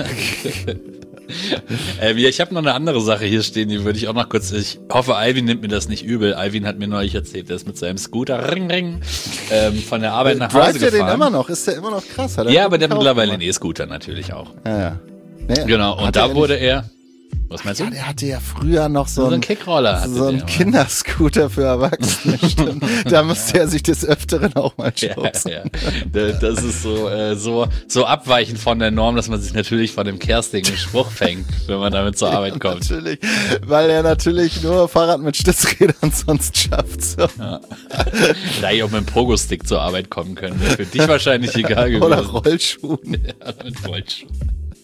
Ähm, ja, ich habe noch eine andere Sache hier stehen, die würde ich auch noch kurz, ich hoffe, Alvin nimmt mir das nicht übel. Alvin hat mir neulich erzählt, er ist mit seinem Scooter ring, ring, ähm, von der Arbeit nach Hause Drivet der den gefahren. immer noch? Ist der immer noch krass? Hat er Ja, einen aber der hat guten Kauf mittlerweile einen gemacht? E-Scooter natürlich auch. Ja, ja. Nee, Genau, und hatte da er wurde nicht- er, was meinst du? Ja, der hatte ja früher noch so, So einen ein Kickroller hatte so einen der, Kinderscooter für Erwachsene. Stimmt. Da musste er sich des Öfteren auch mal Ja, schubsen. ja. Da- Das ist so, äh, so, so abweichend von der Norm, dass man sich natürlich von dem kerstigen Spruch fängt, wenn man damit zur Arbeit kommt. Natürlich, weil er natürlich nur Fahrrad mit Stützrädern sonst schafft. So. Da ich auch mit dem Pogo-Stick zur Arbeit kommen können. Wäre für dich wahrscheinlich egal gewesen. Oder Rollschuhen. Ja, mit Rollschuhen.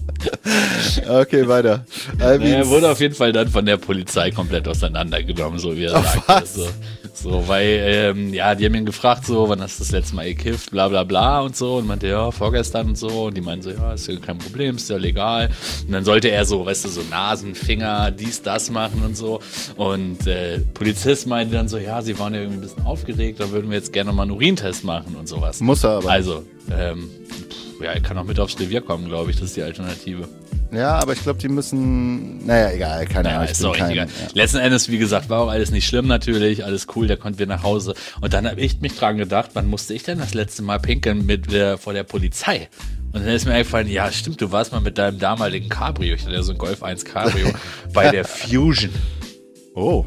Okay, weiter. Alvins- Er wurde auf jeden Fall dann von der Polizei komplett auseinandergenommen, so wie er Oh, sagt. was? So, so, weil, ähm, ja, die haben ihn gefragt, so, wann hast du das letzte Mal gekifft, bla bla bla und so. Und meinte, ja, vorgestern und so. Und die meinen so, ja, ist ja kein Problem, ist ja legal. Und dann sollte er so, weißt du, so Nasen, Finger, dies, das machen und so. Und äh, Polizist meinte dann so, ja, sie waren ja irgendwie ein bisschen aufgeregt, da würden wir jetzt gerne mal einen Urintest machen und sowas. Muss er aber. Also, ähm, pff, ja, er kann auch mit aufs Revier kommen, glaube ich, das ist die Alternative. Ja, aber ich glaube, die müssen. Naja, egal, keine Naja, Ahnung. ich ist bin auch kein- egal. ja. Letzten Endes, wie gesagt, war auch alles nicht schlimm natürlich, alles cool, der konnten wir nach Hause. Und dann habe ich mich dran gedacht, wann musste ich denn das letzte Mal pinkeln mit der, vor der Polizei? Und dann ist mir eingefallen, ja stimmt, du warst mal mit deinem damaligen Cabrio, ich hatte ja so ein Golf eins Cabrio, bei der Fusion. Oh.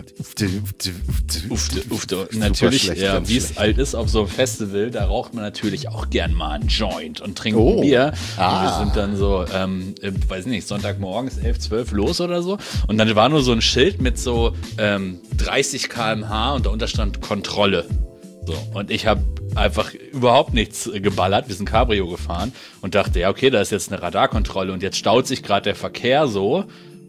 Ufte, ufte. Und Super natürlich, schlecht, ja, ganz wie es schlecht. alt ist auf so einem Festival, da raucht man natürlich auch gern mal einen Joint und trinkt Oh. ein Bier. Ah. Und wir sind dann so, ähm, äh, weiß nicht, Sonntagmorgens elf, zwölf los oder so. Und dann war nur so ein Schild mit so ähm, dreißig Kilometer pro Stunde und darunter stand Kontrolle. So, und ich habe einfach überhaupt nichts äh, geballert. Wir sind Cabrio gefahren und dachte, ja, okay, da ist jetzt eine Radarkontrolle und jetzt staut sich gerade der Verkehr so,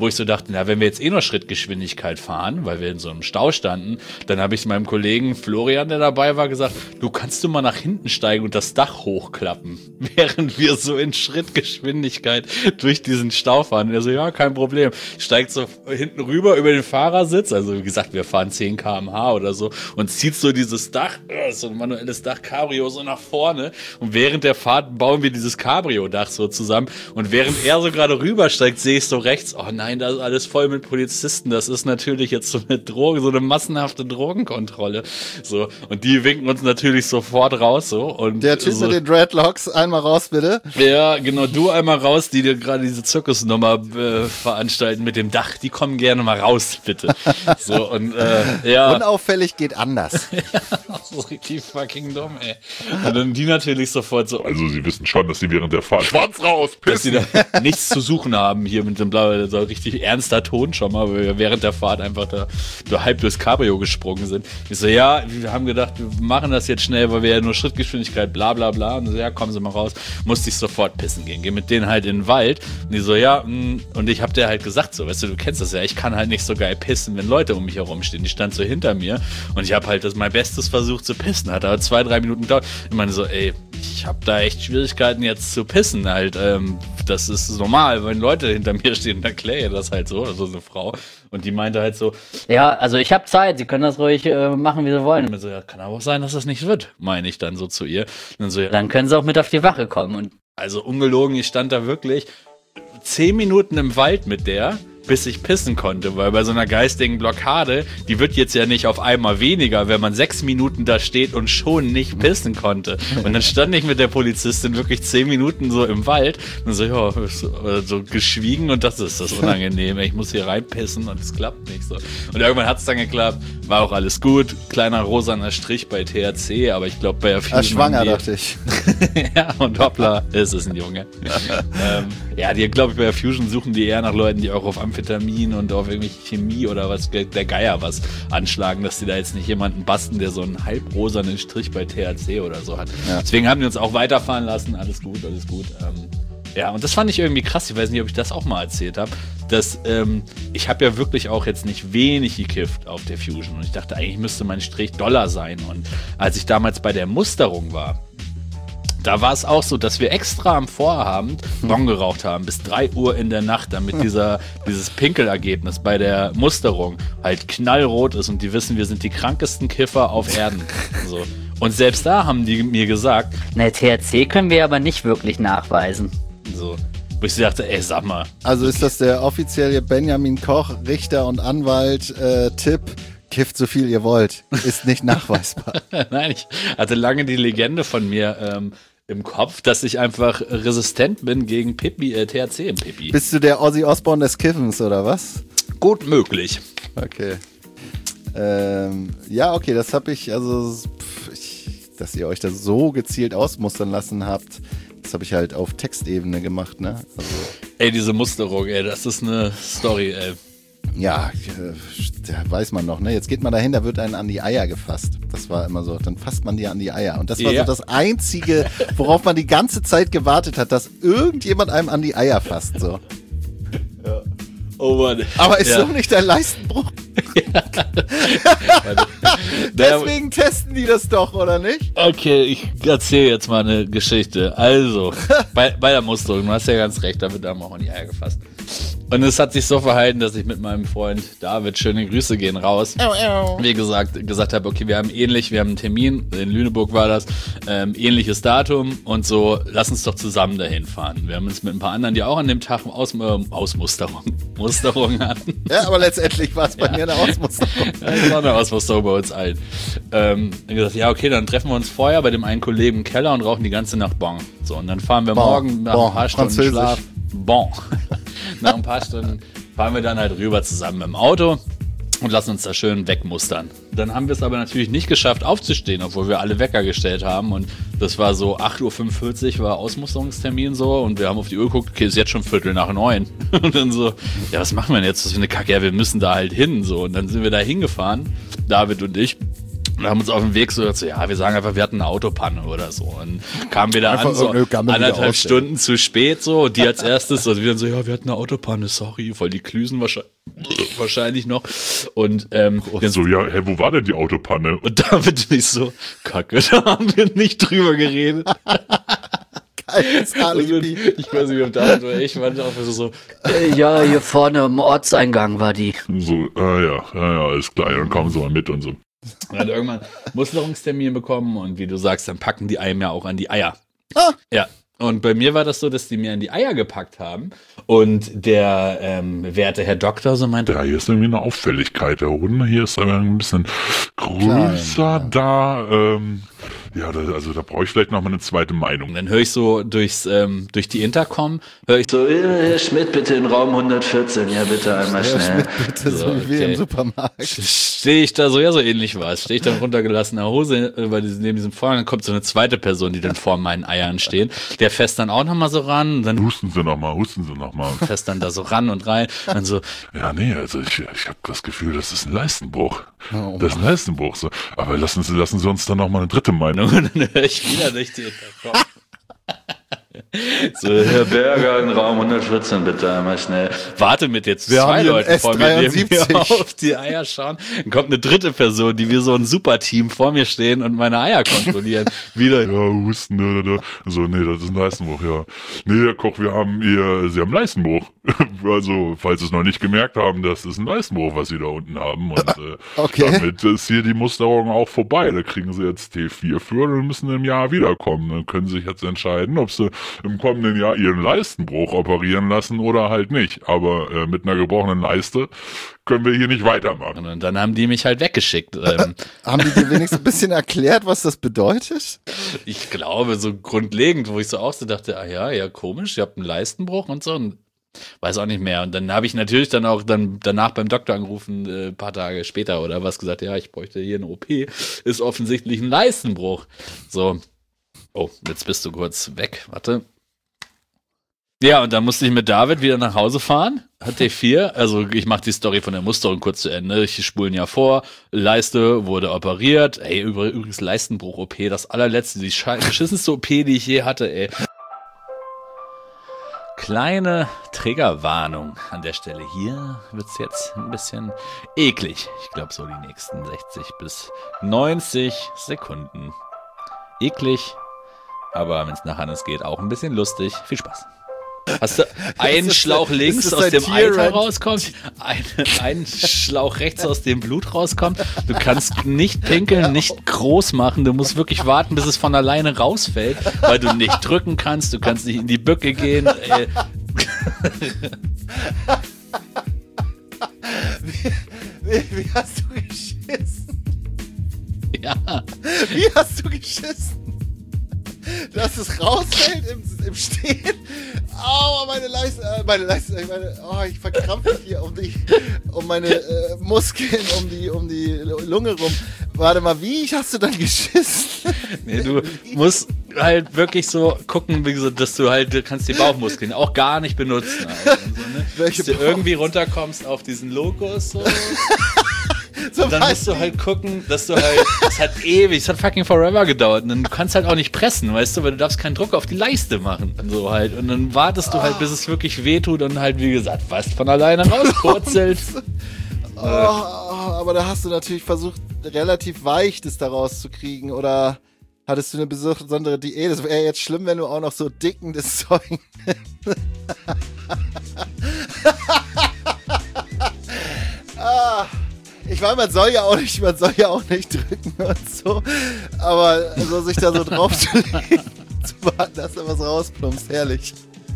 wo ich so dachte, na, wenn wir jetzt eh nur Schrittgeschwindigkeit fahren, weil wir in so einem Stau standen, dann habe ich meinem Kollegen Florian, der dabei war, gesagt, du kannst du mal nach hinten steigen und das Dach hochklappen, während wir so in Schrittgeschwindigkeit durch diesen Stau fahren. Und er so, ja, kein Problem. Steigt so hinten rüber über den Fahrersitz, also wie gesagt, wir fahren zehn Kilometer pro Stunde oder so und zieht so dieses Dach, so ein manuelles Dach Cabrio so nach vorne und während der Fahrt bauen wir dieses Cabrio-Dach so zusammen und während er so gerade rübersteigt, sehe ich so rechts, oh nein, da ist alles voll mit Polizisten, das ist natürlich jetzt so eine Droge, so eine massenhafte Drogenkontrolle, so, und die winken uns natürlich sofort raus, so, und der Typ so, mit den Dreadlocks, einmal raus bitte. Ja, genau, du einmal raus, die dir gerade diese Zirkusnummer äh, veranstalten mit dem Dach, die kommen gerne mal raus, bitte. So, und äh, ja. Unauffällig geht anders. Das ist richtig fucking dumm, ey. Und dann die natürlich sofort so, Also sie wissen schon, dass sie während der Fahrt Schwanz raus, dass sie pissen. da nichts zu suchen haben hier mit dem Blau, so richtig ernster Ton schon mal, weil wir während der Fahrt einfach da, da halb durchs Cabrio gesprungen sind. Ich so, ja, wir haben gedacht, wir machen das jetzt schnell, weil wir ja nur Schrittgeschwindigkeit, bla bla bla. Und so, ja, kommen Sie mal raus. Musste ich sofort pissen gehen. Geh mit denen halt in den Wald. Und die so, ja, mh. Und ich hab dir halt gesagt, so, weißt du, du kennst das ja, ich kann halt nicht so geil pissen, wenn Leute um mich herum stehen. Die stand so hinter mir und ich habe halt das mein Bestes versucht zu pissen. Hat aber zwei, drei Minuten gedauert. Ich meine so, ey, ich habe da echt Schwierigkeiten jetzt zu pissen halt. Ähm, das ist normal, wenn Leute hinter mir stehen, dann kläre ich das halt so, also so eine Frau. Und die meinte halt so, Ja, also ich habe Zeit, Sie können das ruhig äh, machen, wie Sie wollen. so, ja, kann aber auch sein, dass das nicht wird, meine ich dann so zu ihr. Und dann so, ja, Dann können Sie auch mit auf die Wache kommen. Und also ungelogen, ich stand da wirklich zehn Minuten im Wald mit der, bis ich pissen konnte, weil bei so einer geistigen Blockade, die wird jetzt ja nicht auf einmal weniger, wenn man sechs Minuten da steht und schon nicht pissen konnte. Und dann stand ich mit der Polizistin wirklich zehn Minuten so im Wald und so, ja, so, so geschwiegen und das ist das Unangenehme. Ich muss hier reinpissen und es klappt nicht so. Und irgendwann hat es dann geklappt, war auch alles gut. Kleiner rosaner Strich bei T H C, aber ich glaube bei der Ah, schwanger, die, dachte ich. ja, und hoppla, es ist ein Junge. ähm, ja, die, glaube ich, bei der Fusion suchen die eher nach Leuten, die auch auf Amphetamin und auf irgendwelche Chemie oder was, der Geier was anschlagen, dass die da jetzt nicht jemanden basten, der so einen halbrosanen Strich bei T H C oder so hat. Ja. Deswegen haben die uns auch weiterfahren lassen, alles gut, alles gut. Ähm, ja, und das fand ich irgendwie krass, ich weiß nicht, ob ich das auch mal erzählt habe, dass ähm, ich habe ja wirklich auch jetzt nicht wenig gekifft auf der Fusion und ich dachte, eigentlich müsste mein Strich doller sein und als ich damals bei der Musterung war, da war es auch so, dass wir extra am Vorabend Bon geraucht haben, bis drei Uhr in der Nacht, damit dieser, dieses Pinkelergebnis bei der Musterung halt knallrot ist und die wissen, wir sind die krankesten Kiffer auf Erden. So. Und selbst da haben die mir gesagt, ne, T H C können wir aber nicht wirklich nachweisen. so, wo ich dachte, ey, sag mal. Also ist das der offizielle Benjamin Koch, Richter und Anwalt äh, Tipp? Kifft so viel ihr wollt, ist nicht nachweisbar. Nein, ich hatte lange die Legende von mir ähm, im Kopf, dass ich einfach resistent bin gegen Pipi, äh, T H C im Pipi. Bist du der Ozzy Osbourne des Kiffens, oder was? Gut möglich. Okay. Ähm, ja, okay, das habe ich, also, pff, ich, dass ihr euch das so gezielt ausmustern lassen habt, das habe ich halt auf Textebene gemacht, ne? Also, Ey, diese Musterung, ey, das ist eine Story, ey. ja, äh, da weiß man noch, ne? Jetzt geht man dahin, da wird einen an die Eier gefasst. Das war immer so, dann fasst man dir an die Eier. Und das war Ja. so das Einzige, worauf man die ganze Zeit gewartet hat, dass irgendjemand einem an die Eier fasst, so. Oh Mann. Aber ist Ja. so nicht dein Leistenbruch? Naja, Deswegen testen die das doch, oder nicht? okay, ich erzähle jetzt mal eine Geschichte. Also, bei, bei der Musterung, du hast ja ganz recht, da wird einem auch an die Eier gefasst. Und es hat sich so verhalten, dass ich mit meinem Freund David, schöne Grüße gehen raus, wie gesagt, gesagt habe, okay, wir haben ähnlich, wir haben einen Termin, in Lüneburg war das, ähm, ähnliches Datum und so, lass uns doch zusammen dahin fahren. Wir haben uns mit ein paar anderen, die auch an dem Tag Aus, äh, Ausmusterung, Musterung hatten. Ja, aber letztendlich war es bei mir eine Ausmusterung. Ja, das war eine Ausmusterung bei uns allen. Ähm, dann gesagt, ja, okay, dann treffen wir uns vorher bei dem einen Kollegen im Keller und rauchen die ganze Nacht Bon. So, und dann fahren wir Bon, morgen nach bon, ein paar Stunden französisch. Schlaf. Bon. Nach ein paar Stunden fahren wir dann halt rüber zusammen im Auto und lassen uns da schön wegmustern. Dann haben wir es aber natürlich nicht geschafft aufzustehen, obwohl wir alle Wecker gestellt haben und das war so acht Uhr fünfundvierzig war Ausmusterungstermin so und wir haben auf die Uhr geguckt, okay, ist jetzt schon Viertel nach neun. Und dann so, ja, was machen wir denn jetzt? Das ist eine Kacke, ja, wir müssen da halt hin so und dann sind wir da hingefahren, David und ich. Und haben uns auf dem Weg so, so, ja, wir sagen einfach, wir hatten eine Autopanne oder so. Und kamen wir da Einfach an, so irgendeine gammelige anderthalb Ausrede. Stunden zu spät, so, und die als erstes, und wir dann so, ja, wir hatten eine Autopanne, sorry, voll die Klüsen wahrscheinlich, wahrscheinlich noch. Und, ähm, Und so, ja, hä, wo war denn die Autopanne? und David nicht so, kacke, da haben wir nicht drüber geredet. Geiles Alibi. Ich weiß nicht, ob David oder ich waren auch so, Äh, Ja, hier vorne im Ortseingang war die. So, ah ja, ja, ja, alles klar, dann kommen sie mal mit und so. hat irgendwann Musterungstermin bekommen und wie du sagst, dann packen die einem ja auch an die Eier. Ah. Ja. Und bei mir war das so, dass die mir an die Eier gepackt haben und der ähm, werte Herr Doktor so meinte, Ja, hier ist irgendwie eine Auffälligkeit. Der Hunde hier ist aber ein bisschen größer Klein, da. Ähm, ja, da, also da brauche ich vielleicht noch mal eine zweite Meinung. und dann höre ich so durchs ähm, durch die Intercom, höre ich so, So, Herr Schmidt, bitte in Raum hundertvierzehn. Ja, bitte einmal Ja, schnell. Schmidt, bitte, so, So, wie wir okay. im Supermarkt. stehe ich da so, ja, so ähnlich war es. Stehe ich dann runtergelassener Hose äh, bei diesem, neben diesem Vorhang, dann kommt so eine zweite Person, die dann vor meinen Eiern stehen. Der fässt dann auch nochmal so ran, und dann Husten Sie noch mal, husten Sie noch mal. fässt dann da so ran und rein. Und dann so, Ja, nee, also ich, ich habe das Gefühl, das ist ein Leistenbruch. Oh, das ist ein Leistenbruch. So. Aber lassen Sie, lassen Sie uns dann noch mal eine dritte Meinung. und dann höre ich wieder durch die Intercom. So, Herr Berger in Raum hundertvierzehn, bitte einmal schnell. Warte mit jetzt Wir zwei haben hier Leuten einen vor mir, die S mir dreiundsiebzig. auf die Eier schauen. Dann kommt eine dritte Person, die wie so ein Superteam vor mir stehen und meine Eier kontrollieren. Wieder. Ja, husten, da, da, da. So, nee, das ist ein Leistenbruch, ja. Nee, Herr Koch, wir haben hier, Sie haben Leistenbruch. Also, falls Sie es noch nicht gemerkt haben, das ist ein Leistenbruch, was Sie da unten haben. Und äh, Okay. damit ist hier die Musterung auch vorbei. Da kriegen Sie jetzt T vier für und müssen im Jahr wiederkommen. Dann können Sie sich jetzt entscheiden, ob Sie im kommenden Jahr Ihren Leistenbruch operieren lassen oder halt nicht. Aber äh, mit einer gebrochenen Leiste können wir hier nicht weitermachen. Und dann haben die mich halt weggeschickt. Ähm, Haben die dir wenigstens ein bisschen erklärt, was das bedeutet? ich glaube, so grundlegend, wo ich so auch so dachte, ah ja, ja, komisch, ihr habt einen Leistenbruch und so. Und weiß auch nicht mehr. Und dann habe ich natürlich dann auch dann danach beim Doktor angerufen, äh, ein paar Tage später oder was, gesagt, ja, ich bräuchte hier eine O P. Ist offensichtlich ein Leistenbruch. So. Oh, jetzt bist du kurz weg. Warte. Ja, und dann musste ich mit David wieder nach Hause fahren. Hat T vier, also ich mache die Story von der Musterung kurz zu Ende. Ich spulen ja vor. Leiste wurde operiert. Ey, übrigens Leistenbruch-O P, das allerletzte, die beschissenste O P, die ich je hatte, ey. Kleine Triggerwarnung an der Stelle. Hier wird's jetzt ein bisschen eklig. Ich glaube so die nächsten sechzig bis neunzig Sekunden. Eklig, aber wenn es nach Hannes geht, auch ein bisschen lustig. Viel Spaß. Hast du einen ist- Schlauch ist links, das aus ein dem Tierrand? Eiter rauskommt, ein, ein Schlauch rechts, aus dem Blut rauskommt. Du kannst nicht pinkeln, nicht groß machen. Du musst wirklich warten, bis es von alleine rausfällt, weil du nicht drücken kannst. Du kannst nicht in die Bücke gehen. Äh, Wie, wie hast du geschissen? ja. Wie hast du geschissen? Dass es rausfällt im, im Stehen. Aua, meine Leiste, äh, meine Leiste, äh, meine, oh, ich verkrampfe hier um die, um meine äh, Muskeln, um die, um die Lunge rum. Warte mal, wie hast du dann geschissen? Nee, du musst halt wirklich so gucken, wie gesagt, dass du halt, du kannst die Bauchmuskeln auch gar nicht benutzen. Also, und so, ne? Welche Dass du irgendwie runterkommst auf diesen Locus so. So Und dann musst du halt gucken, dass du halt, es hat ewig, es hat fucking forever gedauert und dann kannst du halt auch nicht pressen, weißt du, weil du darfst keinen Druck auf die Leiste machen, so halt. Und dann wartest du halt, bis es wirklich wehtut und halt, wie gesagt, fast von alleine rauspurzelt. Oh, aber da hast du natürlich versucht, relativ weich das da rauszukriegen. Oder hattest du eine besondere Diät? Das wäre jetzt schlimm, wenn du auch noch so dickendes Zeug ah, ich meine, man soll ja auch nicht, man soll ja auch nicht drücken und so. Aber so sich da so drauf zu legen, zu warten, dass da was rausplumpst, herrlich.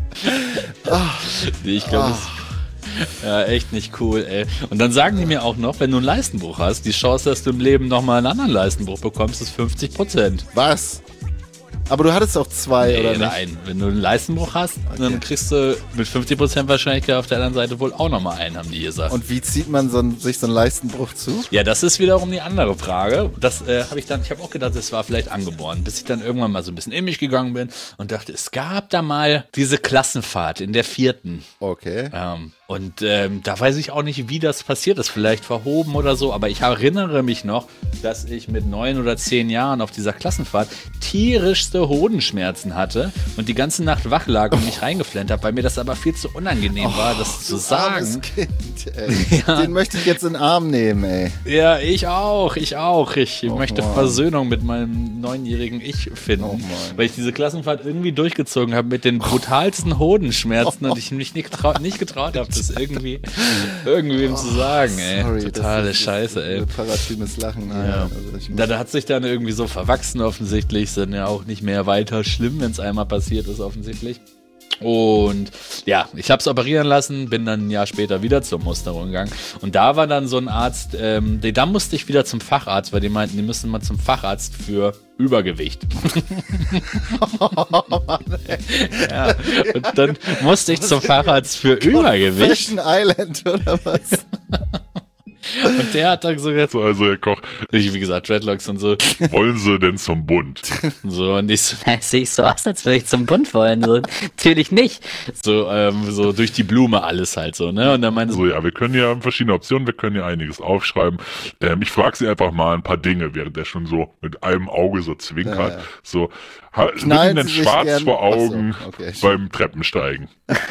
Nee, ich glaube, das ja, echt nicht cool, ey. Und dann sagen die mir auch noch, wenn du einen Leistenbruch hast, die Chance, dass du im Leben nochmal einen anderen Leistenbruch bekommst, ist fünfzig Prozent. Was? Aber du hattest auch zwei, Nee, oder nicht? nein, wenn du einen Leistenbruch hast, dann kriegst du mit fünfzig Prozent Wahrscheinlichkeit auf der anderen Seite wohl auch nochmal einen, haben die gesagt. Und wie zieht man so ein, sich so einen Leistenbruch zu? Ja, das ist wiederum die andere Frage. Das äh, habe ich dann, ich habe auch gedacht, das war vielleicht angeboren, bis ich dann irgendwann mal so ein bisschen in mich gegangen bin und dachte, es gab da mal diese Klassenfahrt in der vierten. Okay. Ähm, Und ähm, da weiß ich auch nicht, wie das passiert ist. Vielleicht verhoben oder so. Aber ich erinnere mich noch, dass ich mit neun oder zehn Jahren auf dieser Klassenfahrt tierischste Hodenschmerzen hatte und die ganze Nacht wach lag und mich reingeflennt habe, weil mir das aber viel zu unangenehm oh, war, das zu sagen. Kind, ey. Ja. Den möchte ich jetzt in den Arm nehmen, ey. Ja, ich auch, ich auch. Ich oh, möchte Mann. Versöhnung mit meinem neunjährigen Ich finden, oh, weil ich diese Klassenfahrt irgendwie durchgezogen habe mit den brutalsten Hodenschmerzen oh. und ich mich nicht, getrau- nicht getraut habe, das irgendwie irgendwem oh, zu sagen, ey. Sorry, totale ist, Scheiße, ey. Paratimes Lachen, ja. Ja. Also da, da hat sich dann irgendwie so verwachsen offensichtlich, sind ja auch nicht mehr weiter schlimm, wenn es einmal passiert ist offensichtlich. Und ja, ich habe es operieren lassen, bin dann ein Jahr später wieder zur Musterung gegangen und da war dann so ein Arzt, ähm, da musste ich wieder zum Facharzt, weil die meinten, die müssen mal zum Facharzt für Übergewicht. Oh, Mann, ja, und dann musste ich zum Facharzt für Übergewicht. Fashion Island oder was? Und der hat dann so gesagt, so, also Herr Koch, ich, wie gesagt, Dreadlocks und so. Wollen Sie denn zum Bund? So, und ich so, sehe ich so aus, als würde ich zum Bund wollen. So, natürlich nicht. So, ähm, so durch die Blume alles halt so, ne? Und dann meinte so, ja, wir können ja verschiedene Optionen, wir können ja einiges aufschreiben. Ähm, ich frage Sie einfach mal ein paar Dinge, während der schon so mit einem Auge so zwinkert. Ja, ja. So, sind Ihnen denn schwarz gern vor Augen so, okay. beim Treppensteigen?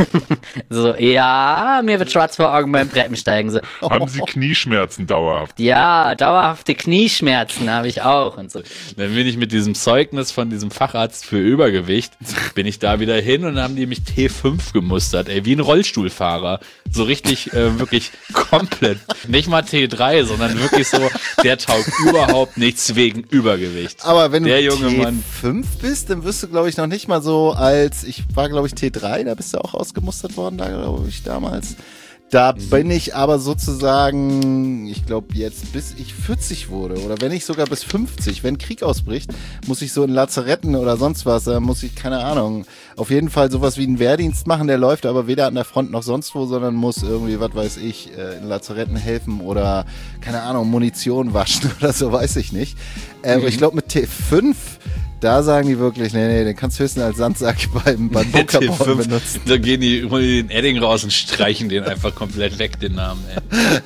So, ja, mir wird schwarz vor Augen beim Treppensteigen. So. Haben Sie Knieschmerzen dauerhaft? Ja, dauerhafte Knieschmerzen habe ich auch und so. Dann bin ich mit diesem Zeugnis von diesem Facharzt für Übergewicht, bin ich da wieder hin und dann haben die mich T fünf gemustert, ey, wie ein Rollstuhlfahrer. So richtig, äh, wirklich komplett. Nicht mal T drei, sondern wirklich so, der taugt überhaupt nichts wegen Übergewicht. Aber wenn der du junge T Mann fünf bist, dann wirst du, glaube ich, noch nicht mal so als, ich war, glaube ich, T drei, da bist du auch ausgemustert worden, da glaube ich, damals. Da bin ich aber sozusagen, ich glaube jetzt, bis ich vierzig wurde oder wenn nicht sogar bis fünfzig, wenn Krieg ausbricht, muss ich so in Lazaretten oder sonst was, da muss ich, keine Ahnung, auf jeden Fall sowas wie einen Wehrdienst machen, der läuft aber weder an der Front noch sonst wo, sondern muss irgendwie, was weiß ich, in Lazaretten helfen oder, keine Ahnung, Munition waschen oder so, weiß ich nicht. Äh, mhm. Ich glaube mit T fünf, da sagen die wirklich, nee, nee, den kannst du höchstens als Sandsack beim, beim Bunkerbau benutzen. Da gehen die, holen die den Edding raus und streichen den einfach komplett weg, den Namen, ey.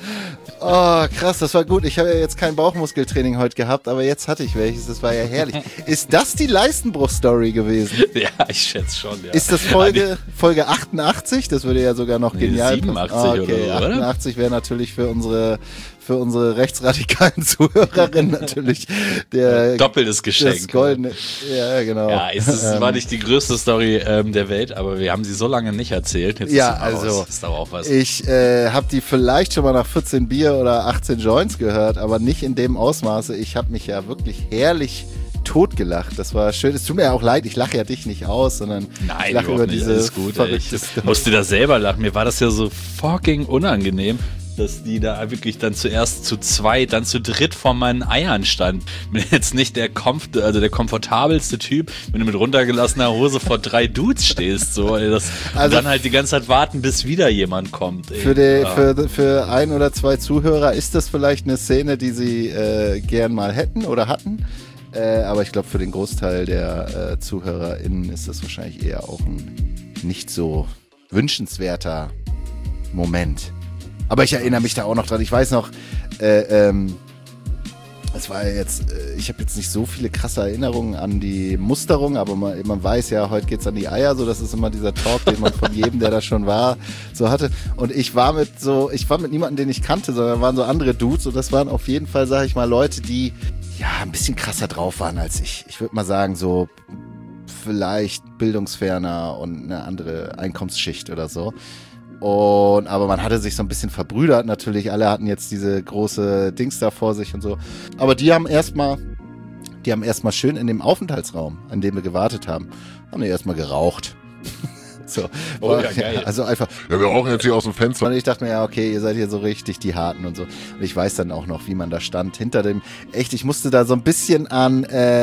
Oh, krass, das war gut. Ich habe ja jetzt kein Bauchmuskeltraining heute gehabt, aber jetzt hatte ich welches. Das war ja herrlich. Ist das die Leistenbruch-Story gewesen? Ja, ich schätze schon, ja. Ist das Folge, Folge achtundachtzig? Das würde ja sogar noch genial nee, siebenundachtzig oh, okay, oder so, oder? achtundachtzig wäre natürlich für unsere für unsere rechtsradikalen Zuhörerinnen natürlich der doppeltes Geschenk. Das goldene, ja, genau. Ja, es ist, ähm, war nicht die größte Story ähm, der Welt, aber wir haben sie so lange nicht erzählt. Jetzt ja, ist also ist auch was. Ich äh, habe die vielleicht schon mal nach vierzehn Bier oder achtzehn Joints gehört, aber nicht in dem Ausmaße. Ich habe mich ja wirklich herrlich totgelacht. Das war schön. Es tut mir ja auch leid, ich lache ja dich nicht aus, sondern Nein, ich lache über nicht. diese Alles gut, ey. Ich musste da selber lachen. Mir war das ja so fucking unangenehm, dass die da wirklich dann zuerst zu zweit, dann zu dritt vor meinen Eiern stand. Ich bin jetzt nicht der Komf- also der komfortabelste Typ, wenn du mit runtergelassener Hose vor drei Dudes stehst, so, ey, das, also und dann halt die ganze Zeit warten, bis wieder jemand kommt. Ey. Für, die, ja. für, für ein oder zwei Zuhörer ist das vielleicht eine Szene, die sie äh, gern mal hätten oder hatten. Äh, aber ich glaube, für den Großteil der äh, ZuhörerInnen ist das wahrscheinlich eher auch ein nicht so wünschenswerter Moment. Aber ich erinnere mich da auch noch dran. Ich weiß noch, äh, ähm, es war ja jetzt, äh, ich habe jetzt nicht so viele krasse Erinnerungen an die Musterung, aber man, man weiß ja, heute geht's an die Eier, so das ist immer dieser Talk, den man von jedem, der da schon war, so hatte. Und ich war mit so, ich war mit niemandem, den ich kannte, sondern waren so andere Dudes und das waren auf jeden Fall, sage ich mal, Leute, die ja ein bisschen krasser drauf waren als ich. Ich würde mal sagen, so vielleicht bildungsferner und eine andere Einkommensschicht oder so. Und, aber man hatte sich so ein bisschen verbrüdert natürlich. Alle hatten jetzt diese große Dings da vor sich und so. Aber die haben erstmal, die haben erstmal schön in dem Aufenthaltsraum, an dem wir gewartet haben, haben die erstmal geraucht. So. Oh ja, geil. Also einfach. Ja, wir rauchen jetzt hier aus dem Fenster. Und ich dachte mir, ja, okay, ihr seid hier so richtig die Harten und so. Und ich weiß dann auch noch, wie man da stand. Hinter dem, echt, ich musste da so ein bisschen an,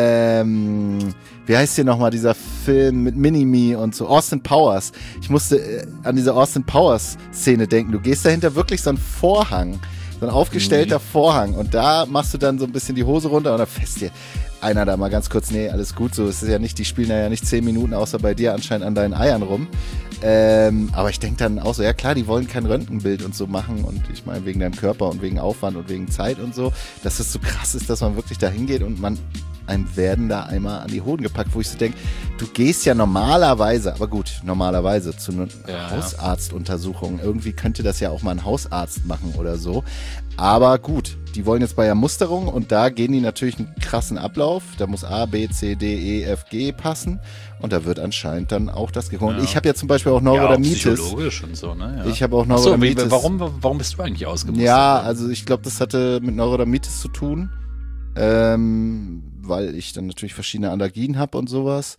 ähm, wie heißt hier nochmal dieser Film mit Mini-Me und so, Austin Powers. Ich musste äh, an diese Austin Powers-Szene denken. Du gehst dahinter wirklich so ein Vorhang, so ein aufgestellter mhm. Vorhang und da machst du dann so ein bisschen die Hose runter und dann fest dir. einer da mal ganz kurz, nee, alles gut, so, es ist ja nicht, die spielen da ja nicht zehn Minuten, außer bei dir anscheinend an deinen Eiern rum. Ähm, aber ich denke dann auch so, ja klar, die wollen kein Röntgenbild und so machen und ich meine wegen deinem Körper und wegen Aufwand und wegen Zeit und so, dass es so krass ist, dass man wirklich da hingeht und man einem werden da einmal an die Hoden gepackt, wo ich so denke, du gehst ja normalerweise, aber gut, normalerweise zu einer ja, Hausarztuntersuchung. Irgendwie könnte das ja auch mal ein Hausarzt machen oder so. Aber gut, die wollen jetzt bei der Musterung und da gehen die natürlich einen krassen Ablauf. Da muss A, B, C, D, E, F, G passen und da wird anscheinend dann auch das geholt. Ja. Ich habe ja zum Beispiel auch Neurodermitis. Ja, auch psychologisch und so, ne? Ja. Ich habe auch Ach so, wie, Neurodermitis. warum, warum bist du eigentlich ausgemustert? Ja, also ich glaube, das hatte mit Neurodermitis zu tun. Ähm, weil ich dann natürlich verschiedene Allergien habe und sowas.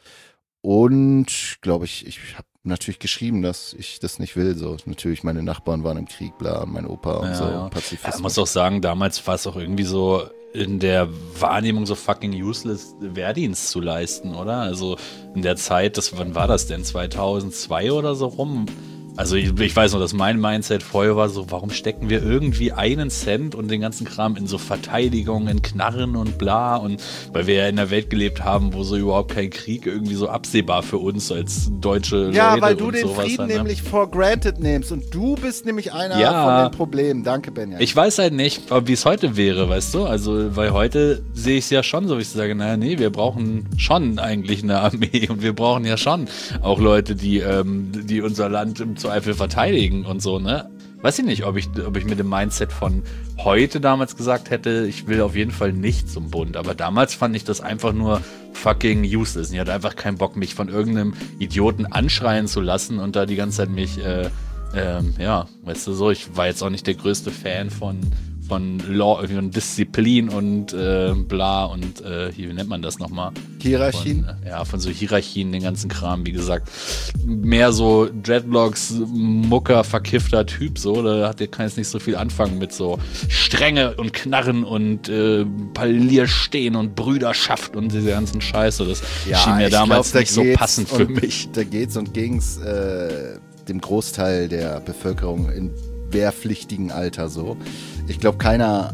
Und glaube ich, ich habe natürlich geschrieben, dass ich das nicht will. So natürlich, meine Nachbarn waren im Krieg, bla, mein Opa und Ja, so, ja. Pazifismus. Ja, muss auch sagen, damals war es auch irgendwie so in der Wahrnehmung so fucking useless, Wehrdienst zu leisten, oder? Also in der Zeit, das, wann war das denn? zweitausendzwei oder so rum? Also ich, ich weiß noch, dass mein Mindset vorher war so, warum stecken wir irgendwie einen Cent und den ganzen Kram in so Verteidigung, in Knarren und bla und weil wir ja in einer Welt gelebt haben, wo so überhaupt kein Krieg irgendwie so absehbar für uns als deutsche Ja, Leute weil du und den sowas Frieden halt, ne? nämlich for granted nimmst und du bist nämlich einer Ja. von den Problemen. Danke, Benjamin. Ich weiß halt nicht, wie es heute wäre, weißt du? Also, weil heute sehe ich es ja schon so, wie ich sage, naja, nee, wir brauchen schon eigentlich eine Armee und wir brauchen ja schon auch Leute, die, ähm, die unser Land im Zweifel verteidigen und so, ne? Weiß ich nicht, ob ich, ob ich mit dem Mindset von heute damals gesagt hätte, ich will auf jeden Fall nicht zum Bund. Aber damals fand ich das einfach nur fucking useless. Ich hatte einfach keinen Bock, mich von irgendeinem Idioten anschreien zu lassen und da die ganze Zeit mich, äh, ähm, ja, weißt du so, ich war jetzt auch nicht der größte Fan von von Law, von Disziplin und äh, bla und äh, wie nennt man das nochmal? Hierarchien? Von, äh, ja, von so Hierarchien, den ganzen Kram, wie gesagt. Mehr so Dreadlocks, Mucker, verkiffter Typ, so, da hat, kann jetzt nicht so viel anfangen mit so Strenge und Knarren und äh, Palier stehen und Brüderschaft und diese ganzen Scheiße. Das schien mir ich damals glaub, da nicht so geht's passend für und, mich. Da geht's und ging's äh, dem Großteil der Bevölkerung in wehrpflichtigen Alter so. Ich glaube, keiner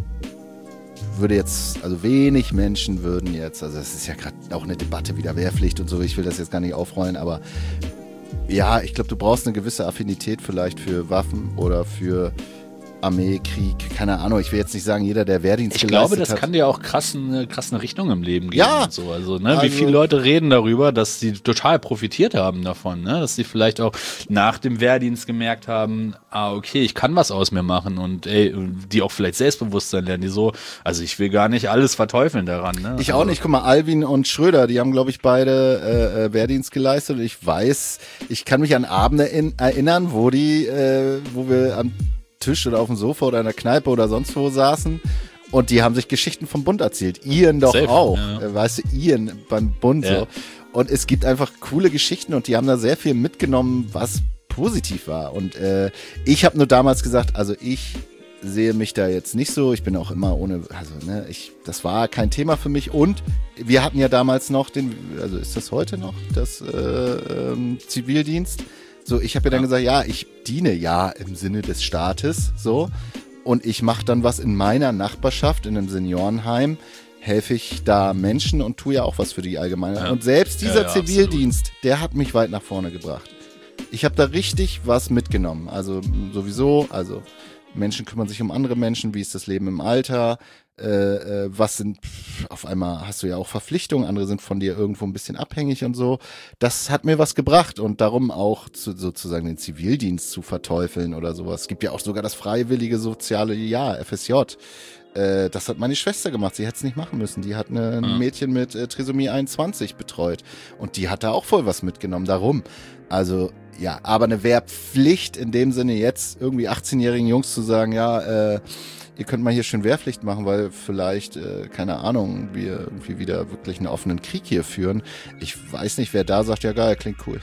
würde jetzt, also wenig Menschen würden jetzt, also es ist ja gerade auch eine Debatte wieder Wehrpflicht und so, ich will das jetzt gar nicht aufrollen, aber ja, ich glaube, du brauchst eine gewisse Affinität vielleicht für Waffen oder für Armee, Krieg, keine Ahnung. Ich will jetzt nicht sagen, jeder, der Wehrdienst Ich geleistet glaube, das hat. kann dir auch krassen, krassen Richtung im Leben geben. Ja. Und so. Also, ne, wie Also- viele Leute reden darüber, dass sie total profitiert haben davon, ne? Dass sie vielleicht auch nach dem Wehrdienst gemerkt haben, ah, okay, ich kann was aus mir machen und ey, die auch vielleicht Selbstbewusstsein lernen, die so, also ich will gar nicht alles verteufeln daran, ne? Ich also, auch nicht. Guck mal, Alvin und Schröder, die haben, glaube ich, beide äh, äh, Wehrdienst geleistet. Und ich weiß, ich kann mich an Abende in, erinnern, wo die, äh, wo wir am Tisch oder auf dem Sofa oder in der Kneipe oder sonst wo saßen. Und die haben sich Geschichten vom Bund erzählt. Ian doch Safe, auch. ja. Äh, Weißt du, Ian beim Bund Ja. so. Und es gibt einfach coole Geschichten und die haben da sehr viel mitgenommen, was positiv war. Und äh, ich habe nur damals gesagt, also ich sehe mich da jetzt nicht so. Ich bin auch immer ohne, also ne, ich, das war kein Thema für mich. Und wir hatten ja damals noch den, also ist das heute noch, das äh, ähm, Zivildienst? So, ich habe ja dann Ja. gesagt, ja, ich diene ja im Sinne des Staates, so. Und ich mache dann was in meiner Nachbarschaft, in einem Seniorenheim, helfe ich da Menschen und tue ja auch was für die Allgemeinheit. Ja. Und selbst dieser Ja, ja, Zivildienst, der hat mich weit nach vorne gebracht. Ich habe da richtig was mitgenommen. Also sowieso, also Menschen kümmern sich um andere Menschen, wie ist das Leben im Alter, äh, äh, was sind, pff, auf einmal hast du ja auch Verpflichtungen, andere sind von dir irgendwo ein bisschen abhängig und so. Das hat mir was gebracht und darum auch zu, sozusagen den Zivildienst zu verteufeln oder sowas. Es gibt ja auch sogar das freiwillige soziale Jahr, F S J. Äh, das hat meine Schwester gemacht, sie hätte es nicht machen müssen. Die hat eine, ein Mhm. Mädchen mit äh, Trisomie einundzwanzig betreut und die hat da auch voll was mitgenommen, darum. Also ja, aber eine Wehrpflicht in dem Sinne jetzt irgendwie achtzehnjährigen Jungs zu sagen, ja, äh, ihr könnt mal hier schön Wehrpflicht machen, weil vielleicht, äh, keine Ahnung, wir irgendwie wieder wirklich einen offenen Krieg hier führen. Ich weiß nicht, wer da sagt, ja geil, klingt cool.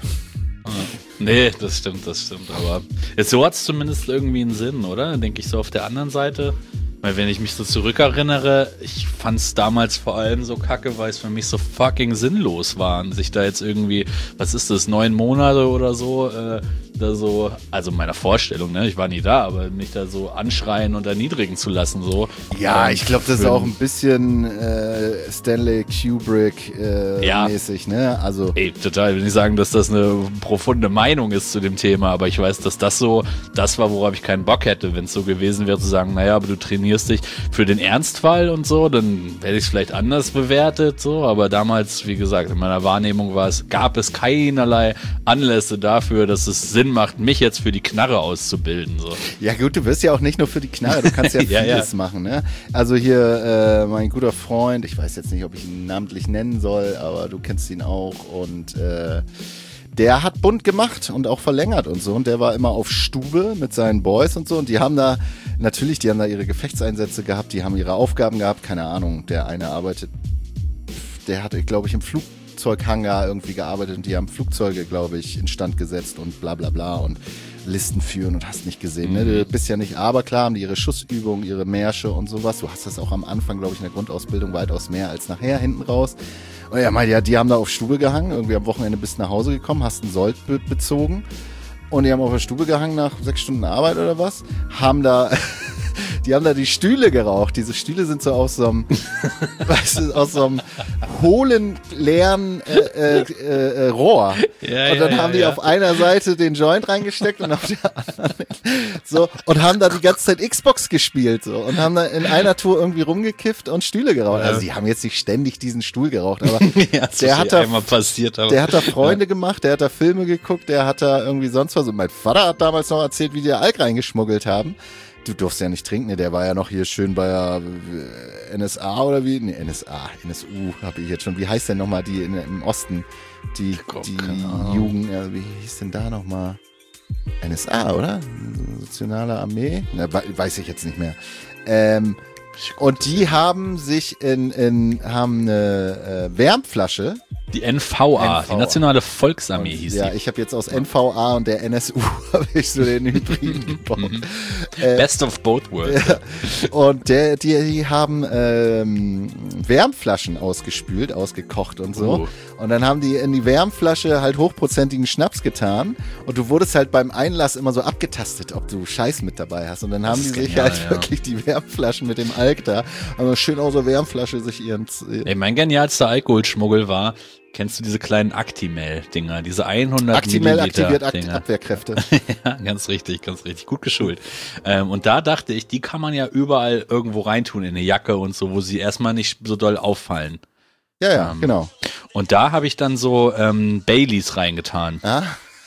Nee, das stimmt, das stimmt. Aber jetzt so hat es zumindest irgendwie einen Sinn, oder? Denke ich so auf der anderen Seite. Weil wenn ich mich so zurückerinnere, ich fand es damals vor allem so kacke, weil es für mich so fucking sinnlos war, sich da jetzt irgendwie, was ist das, neun Monate oder so, äh, da so, also meiner Vorstellung, ne, ich war nie da, aber mich da so anschreien und erniedrigen zu lassen, so. Ja, ähm, ich glaube, das ist auch ein bisschen äh, Stanley Kubrick äh, Ja. mäßig, ne? Also Ey, total. Ich will nicht sagen, dass das eine profunde Meinung ist zu dem Thema, aber ich weiß, dass das so das war, worauf ich keinen Bock hätte, wenn es so gewesen wäre, zu sagen, naja, aber du trainierst dich für den Ernstfall und so, dann hätte ich es vielleicht anders bewertet, so, aber damals, wie gesagt, in meiner Wahrnehmung war es, gab es keinerlei Anlässe dafür, dass es Sinn macht, mich jetzt für die Knarre auszubilden, so. ja gut, du wirst ja auch nicht nur für die Knarre, du kannst ja Ja, vieles ja. machen, ne? Also hier äh, mein guter Freund, ich weiß jetzt nicht, ob ich ihn namentlich nennen soll, aber du kennst ihn auch und äh, der hat Bund gemacht und auch verlängert und so und der war immer auf Stube mit seinen Boys und so und die haben da, natürlich, die haben da ihre Gefechtseinsätze gehabt, die haben ihre Aufgaben gehabt, keine Ahnung, der eine arbeitet, der hat, glaube ich, im Flugzeughangar irgendwie gearbeitet und die haben Flugzeuge, glaube ich, instand gesetzt und bla bla bla und Listen führen und hast nicht gesehen, ne? Du bist ja nicht, aber klar haben die ihre Schussübungen, ihre Märsche und sowas, du hast das auch am Anfang, glaube ich, in der Grundausbildung weitaus mehr als nachher hinten raus. Und ja, mein, ja, die haben da auf Stube gehangen, irgendwie am Wochenende bist nach Hause gekommen, hast einen Sold be- bezogen und die haben auf der Stube gehangen nach sechs Stunden Arbeit oder was, haben da, die haben da die Stühle geraucht. Diese Stühle sind so aus so einem, weißt du, aus so einem hohlen, leeren äh, äh, äh, Rohr. Ja, und dann ja, haben ja, die ja. auf einer Seite den Joint reingesteckt und auf der anderen so und haben da die ganze Zeit Xbox gespielt so und haben da in einer Tour irgendwie rumgekifft und Stühle geraucht. Also die haben jetzt nicht ständig diesen Stuhl geraucht, aber Ja, das der ist hat da einmal passiert, aber der hat da Freunde gemacht, der hat da Filme geguckt, der hat da irgendwie sonst was. Und mein Vater hat damals noch erzählt, wie die Alk reingeschmuggelt haben. Du durfst ja nicht trinken, ne? Der war ja noch hier schön bei der äh, N S A oder wie? Ne, N S A, N S U habe ich jetzt schon. Wie heißt denn nochmal die in, im Osten? Die, Gott, die keine Ahnung. Jugend, ja, wie hieß denn da nochmal? N S A, oder? Nationale Armee? Na, we- weiß ich jetzt nicht mehr. Ähm, und die haben sich in, in haben eine äh, Wärmflasche. die N V A, N V A. die Nationale Volksarmee hieß Ja, die. ich habe jetzt aus N V A und der N S U habe ich so den Hybriden gebaut. Best of both worlds. Und der, die, die haben ähm, Wärmflaschen ausgespült, ausgekocht und so. Oh. Und dann haben die in die Wärmflasche halt hochprozentigen Schnaps getan. Und du wurdest halt beim Einlass immer so abgetastet, ob du Scheiß mit dabei hast. Und dann haben die ist sich genial, halt ja. wirklich die Wärmflaschen mit dem Alk da, haben schön aus der Wärmflasche sich ihren... Ey, mein genialster Alkoholschmuggel war, kennst du diese kleinen Actimel-Dinger, diese hundert Actimel aktiviert Akt Milliliter-Dinger? Abwehrkräfte. Ja, ganz richtig, ganz richtig, gut geschult. Ähm, und da dachte ich, die kann man ja überall irgendwo reintun in eine Jacke und so, wo sie erstmal nicht so doll auffallen. Ja, ja, Ähm, genau. Und da habe ich dann so ähm, Baileys reingetan. Ja.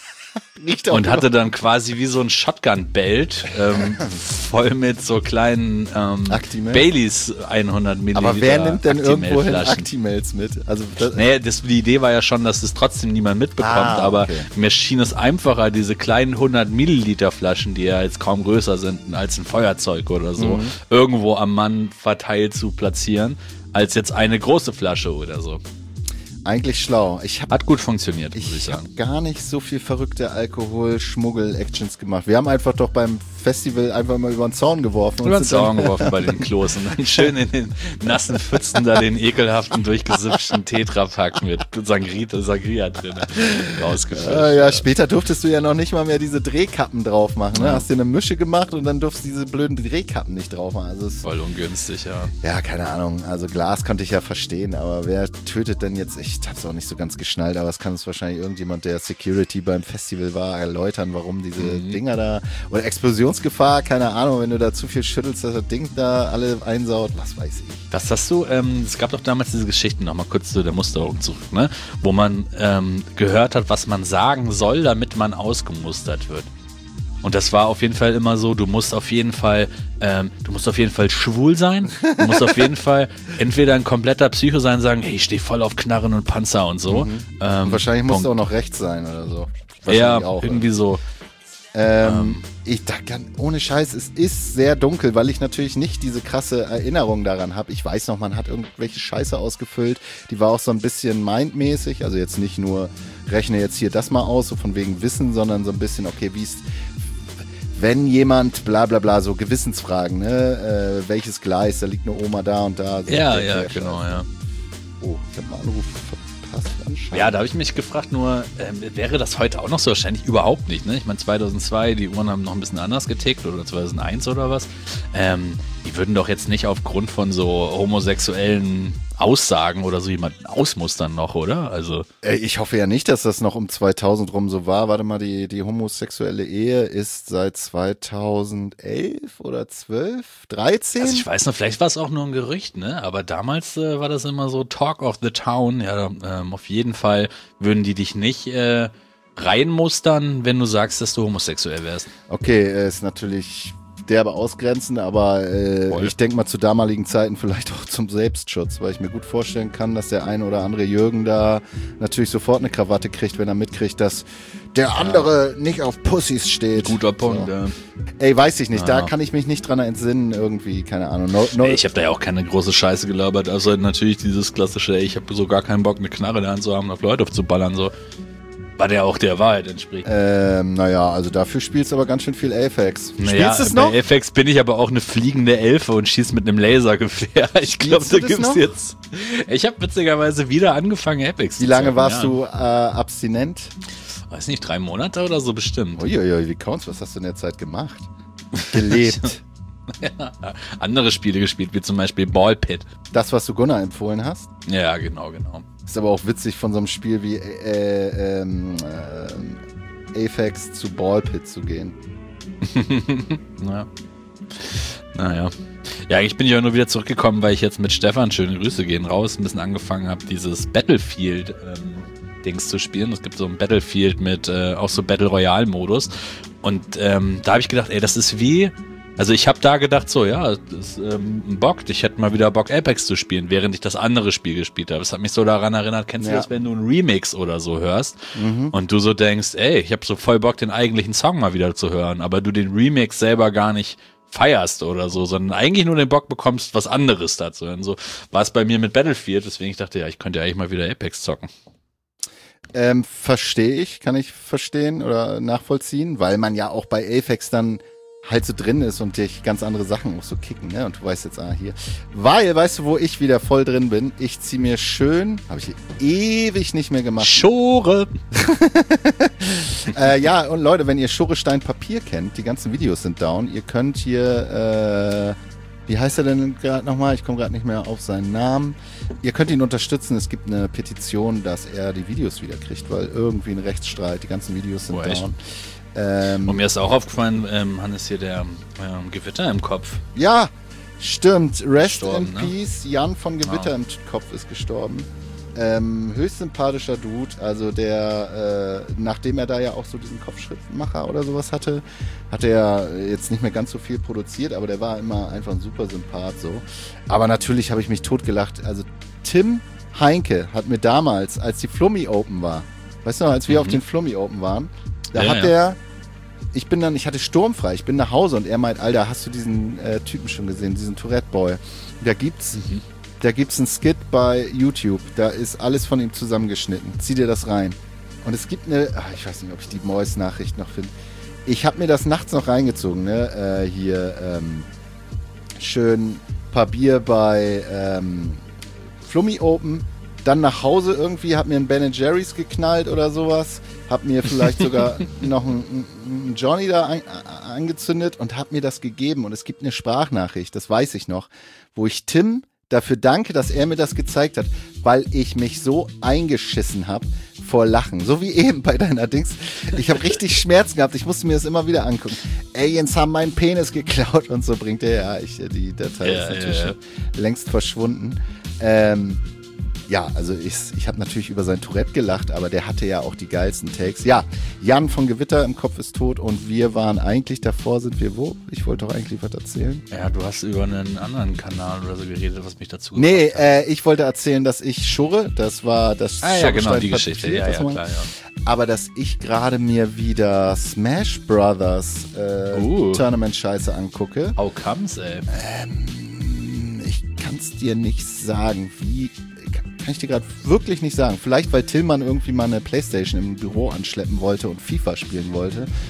Riecht auch Und immer- hatte dann quasi wie so ein Shotgun-Belt ähm, voll mit so kleinen ähm, Actimel? Baileys hundert Milliliter. Aber wer nimmt denn irgendwohin Actimel-Flaschen? Actimels mit? Also das, Nee, das, die Idee war ja schon, dass es trotzdem niemand mitbekommt, Ah, aber okay. mir schien es einfacher, diese kleinen hundert Milliliter Flaschen, die ja jetzt kaum größer sind als ein Feuerzeug oder so, Mhm. irgendwo am Mann verteilt zu platzieren, als jetzt eine große Flasche oder so. eigentlich schlau. Ich habe Hat gut funktioniert, muss ich ich hab sagen. gar nicht so viel verrückte Alkohol-Schmuggel-Actions gemacht. Wir haben einfach doch beim Festival einfach mal über den Zaun geworfen. und Über den sind dann- Zaun geworfen bei den Klos und dann schön in den nassen Pfützen da den ekelhaften, durchgesipschten Tetrapack mit Sangria, Sangria drin rausgefischt. Äh, ja, später durftest du ja noch nicht mal mehr diese Drehkappen drauf machen. Ne? Ja. Hast dir eine Mische gemacht und dann durftest du diese blöden Drehkappen nicht drauf machen. Also es, Voll ungünstig, ja. ja, keine Ahnung. Also Glas konnte ich ja verstehen, aber wer tötet denn jetzt? Ich hab's auch nicht so ganz geschnallt, aber es kann uns wahrscheinlich irgendjemand, der Security beim Festival war, erläutern, warum diese Mhm. Dinger da oder Explosionsgefahr, keine Ahnung, wenn du da zu viel schüttelst, dass das Ding da alle einsaut, was weiß ich. Was hast du, ähm, es gab doch damals diese Geschichten, nochmal kurz zu der Musterung zurück, ne? Wo man ähm, gehört hat, was man sagen soll, damit man ausgemustert wird. Und das war auf jeden Fall immer so, du musst auf jeden Fall, ähm, du musst auf jeden Fall schwul sein, du musst auf jeden Fall entweder ein kompletter Psycho sein, sagen, hey, ich stehe voll auf Knarren und Panzer und so. Ähm, Und wahrscheinlich musst Punkt. du auch noch rechts sein oder so. Ja, Wahrscheinlich auch, irgendwie so. Ähm, ich da kann, ohne Scheiß, es ist sehr dunkel, weil ich natürlich nicht diese krasse Erinnerung daran habe. Ich weiß noch, man hat irgendwelche Scheiße ausgefüllt, die war auch so ein bisschen mindmäßig, also jetzt nicht nur rechne jetzt hier das mal aus, so von wegen Wissen, sondern so ein bisschen, okay, wie ist, wenn jemand, bla bla bla, so Gewissensfragen, ne? Äh, welches Gleis, da liegt eine Oma da und da. So Ja, ja, genau, ja. Oh, ich habe einen Anruf verpasst anscheinend. Ja, da habe ich mich gefragt, nur ähm, wäre das heute auch noch so? Wahrscheinlich überhaupt nicht, ne? Ich meine, zweitausendzwei, die Uhren haben noch ein bisschen anders getickt oder zweitausendeins oder was. Ähm, die würden doch jetzt nicht aufgrund von so homosexuellen Aussagen oder so jemanden ausmustern noch, oder? Also Äh, Ich hoffe ja nicht, dass das noch um zweitausend rum so war. Warte mal, die, die homosexuelle Ehe ist seit zweitausendelf oder zwölf, dreizehn? Also ich weiß noch, vielleicht war es auch nur ein Gerücht, ne? Aber damals äh, war das immer so Talk of the Town. Ja, ähm, auf jeden Fall würden die dich nicht äh, reinmustern, wenn du sagst, dass du homosexuell wärst. Okay, äh, ist natürlich derbe ausgrenzend, aber äh, Voll. ich denke mal zu damaligen Zeiten vielleicht auch zum Selbstschutz, weil ich mir gut vorstellen kann, dass der ein oder andere Jürgen da natürlich sofort eine Krawatte kriegt, wenn er mitkriegt, dass der andere nicht auf Pussys steht. Guter Punkt, So. ja. Ey, weiß ich nicht, da Ja. kann ich mich nicht dran entsinnen, irgendwie, keine Ahnung. No, no, Ey, ich habe da ja auch keine große Scheiße gelabert, außer natürlich dieses klassische, ey, ich habe so gar keinen Bock, eine Knarre in der Hand zu haben und auf Leute aufzuballern, so. War der auch der Wahrheit entspricht. ähm, naja, also dafür spielst du aber ganz schön viel Apex. Naja, Spielst du es noch? bei Apex bin ich aber auch eine fliegende Elfe und schieß mit einem Lasergewehr. Ich glaube, Spielst da du das gibt's noch? jetzt. Ich habe witzigerweise wieder angefangen, Apex Wie zu lange zocken, warst ja. du äh, abstinent? Weiß nicht, drei Monate oder so bestimmt. Uiuiui, wie kommt's? Was hast du in der Zeit gemacht? Gelebt. Ja. Andere Spiele gespielt, wie zum Beispiel Ball Pit. Das, was du Gunnar empfohlen hast? Ja, genau, genau. Ist aber auch witzig von so einem Spiel wie äh, ähm, äh, Apex zu Ballpit zu gehen. Ja. Naja. Ja, eigentlich bin ich auch nur wieder zurückgekommen, weil ich jetzt mit Stefan, schöne Grüße gehen raus, ein bisschen angefangen habe, dieses Battlefield ähm, Dings zu spielen. Es gibt so ein Battlefield mit äh, auch so Battle Royale Modus. Und ähm, da habe ich gedacht, ey, das ist wie. Also ich habe da gedacht, so, ja, das ähm, bockt. Ich hätte mal wieder Bock, Apex zu spielen, während ich das andere Spiel gespielt habe. Das hat mich so daran erinnert, kennst du Ja. das, wenn du einen Remix oder so hörst und du so denkst, ey, ich habe so voll Bock, den eigentlichen Song mal wieder zu hören, aber du den Remix selber gar nicht feierst oder so, sondern eigentlich nur den Bock bekommst, was anderes da zu hören. So war es bei mir mit Battlefield, deswegen ich dachte, ja, ich könnte ja eigentlich mal wieder Apex zocken. Ähm, verstehe ich, kann ich verstehen oder nachvollziehen, weil man ja auch bei Apex dann halt so drin ist und dich ganz andere Sachen auch so kicken, ne? Und du weißt jetzt, ah, hier. Weil, weißt du, wo ich wieder voll drin bin? Ich zieh mir schön, habe ich ewig nicht mehr gemacht. Schore! äh, ja, und Leute, wenn ihr Schorestein Papier kennt, die ganzen Videos sind down. Ihr könnt hier, äh, wie heißt er denn gerade nochmal? Ich komme gerade nicht mehr auf seinen Namen. Ihr könnt ihn unterstützen. Es gibt eine Petition, dass er die Videos wieder kriegt, weil irgendwie ein Rechtsstreit, die ganzen Videos sind Oh, echt? down. Ähm, Und mir ist auch aufgefallen, ähm, Hannes hier der ähm, Gewitter im Kopf. ja, stimmt. Rest Gestorben, in ne? Peace. Jan von Gewitter Ja. im Kopf ist gestorben. Ähm, höchst sympathischer Dude, also der, äh, nachdem er da ja auch so diesen Kopfschrittmacher oder sowas hatte, hat er jetzt nicht mehr ganz so viel produziert, aber der war immer einfach ein super Sympath so. Aber natürlich habe ich mich totgelacht. Also Tim Heinke hat mir damals, als die Flummi Open war, weißt du noch, als wir Mhm. auf den Flummi Open waren, da Ja, hat ja. er, ich bin dann, ich hatte sturmfrei, ich bin nach Hause und er meint, Alter, hast du diesen äh, Typen schon gesehen, diesen Tourette-Boy? Da gibt's, Mhm. da gibt's einen Skit bei YouTube, da ist alles von ihm zusammengeschnitten. Zieh dir das rein. Und es gibt eine, ach, ich weiß nicht, ob ich die Mois-Nachricht noch finde. Ich habe mir das nachts noch reingezogen, ne? Äh, hier ähm, schön paar Bier bei ähm, Flummi Open, dann nach Hause irgendwie, hab mir einen Ben and Jerry's geknallt oder sowas, hab mir vielleicht sogar noch einen, einen Johnny da ein, äh, angezündet und hab mir das gegeben. Und es gibt eine Sprachnachricht, das weiß ich noch, wo ich Tim dafür danke, dass er mir das gezeigt hat, weil ich mich so eingeschissen habe vor Lachen. So wie eben bei deiner Dings. Ich habe richtig Schmerzen gehabt. Ich musste mir das immer wieder angucken. Aliens haben meinen Penis geklaut und so bringt er ja. Ich, die Datei Ja, ist natürlich ja, ja. schon längst verschwunden. Ähm, ja, also ich, ich habe natürlich über sein Tourette gelacht, aber der hatte ja auch die geilsten Takes. Ja, Jan von Gewitter im Kopf ist tot und wir waren eigentlich, davor sind wir wo? Ich wollte doch eigentlich was erzählen. Ja, du hast über einen anderen Kanal oder so geredet, was mich dazu Nee, gebracht hat. äh, ich wollte erzählen, dass ich schurre. Das war das Ah ja, genau, die Schornsteinpapier, Geschichte. Ja, das ja, man- klar, ja. Aber dass ich gerade mir wieder Smash Brothers äh, Uh. Tournament-Scheiße angucke. How comes, ey? Ich kann es dir nicht sagen, wie... Kann ich dir gerade wirklich nicht sagen. Vielleicht, weil Tillmann irgendwie mal eine Playstation im Büro anschleppen wollte und FIFA spielen wollte.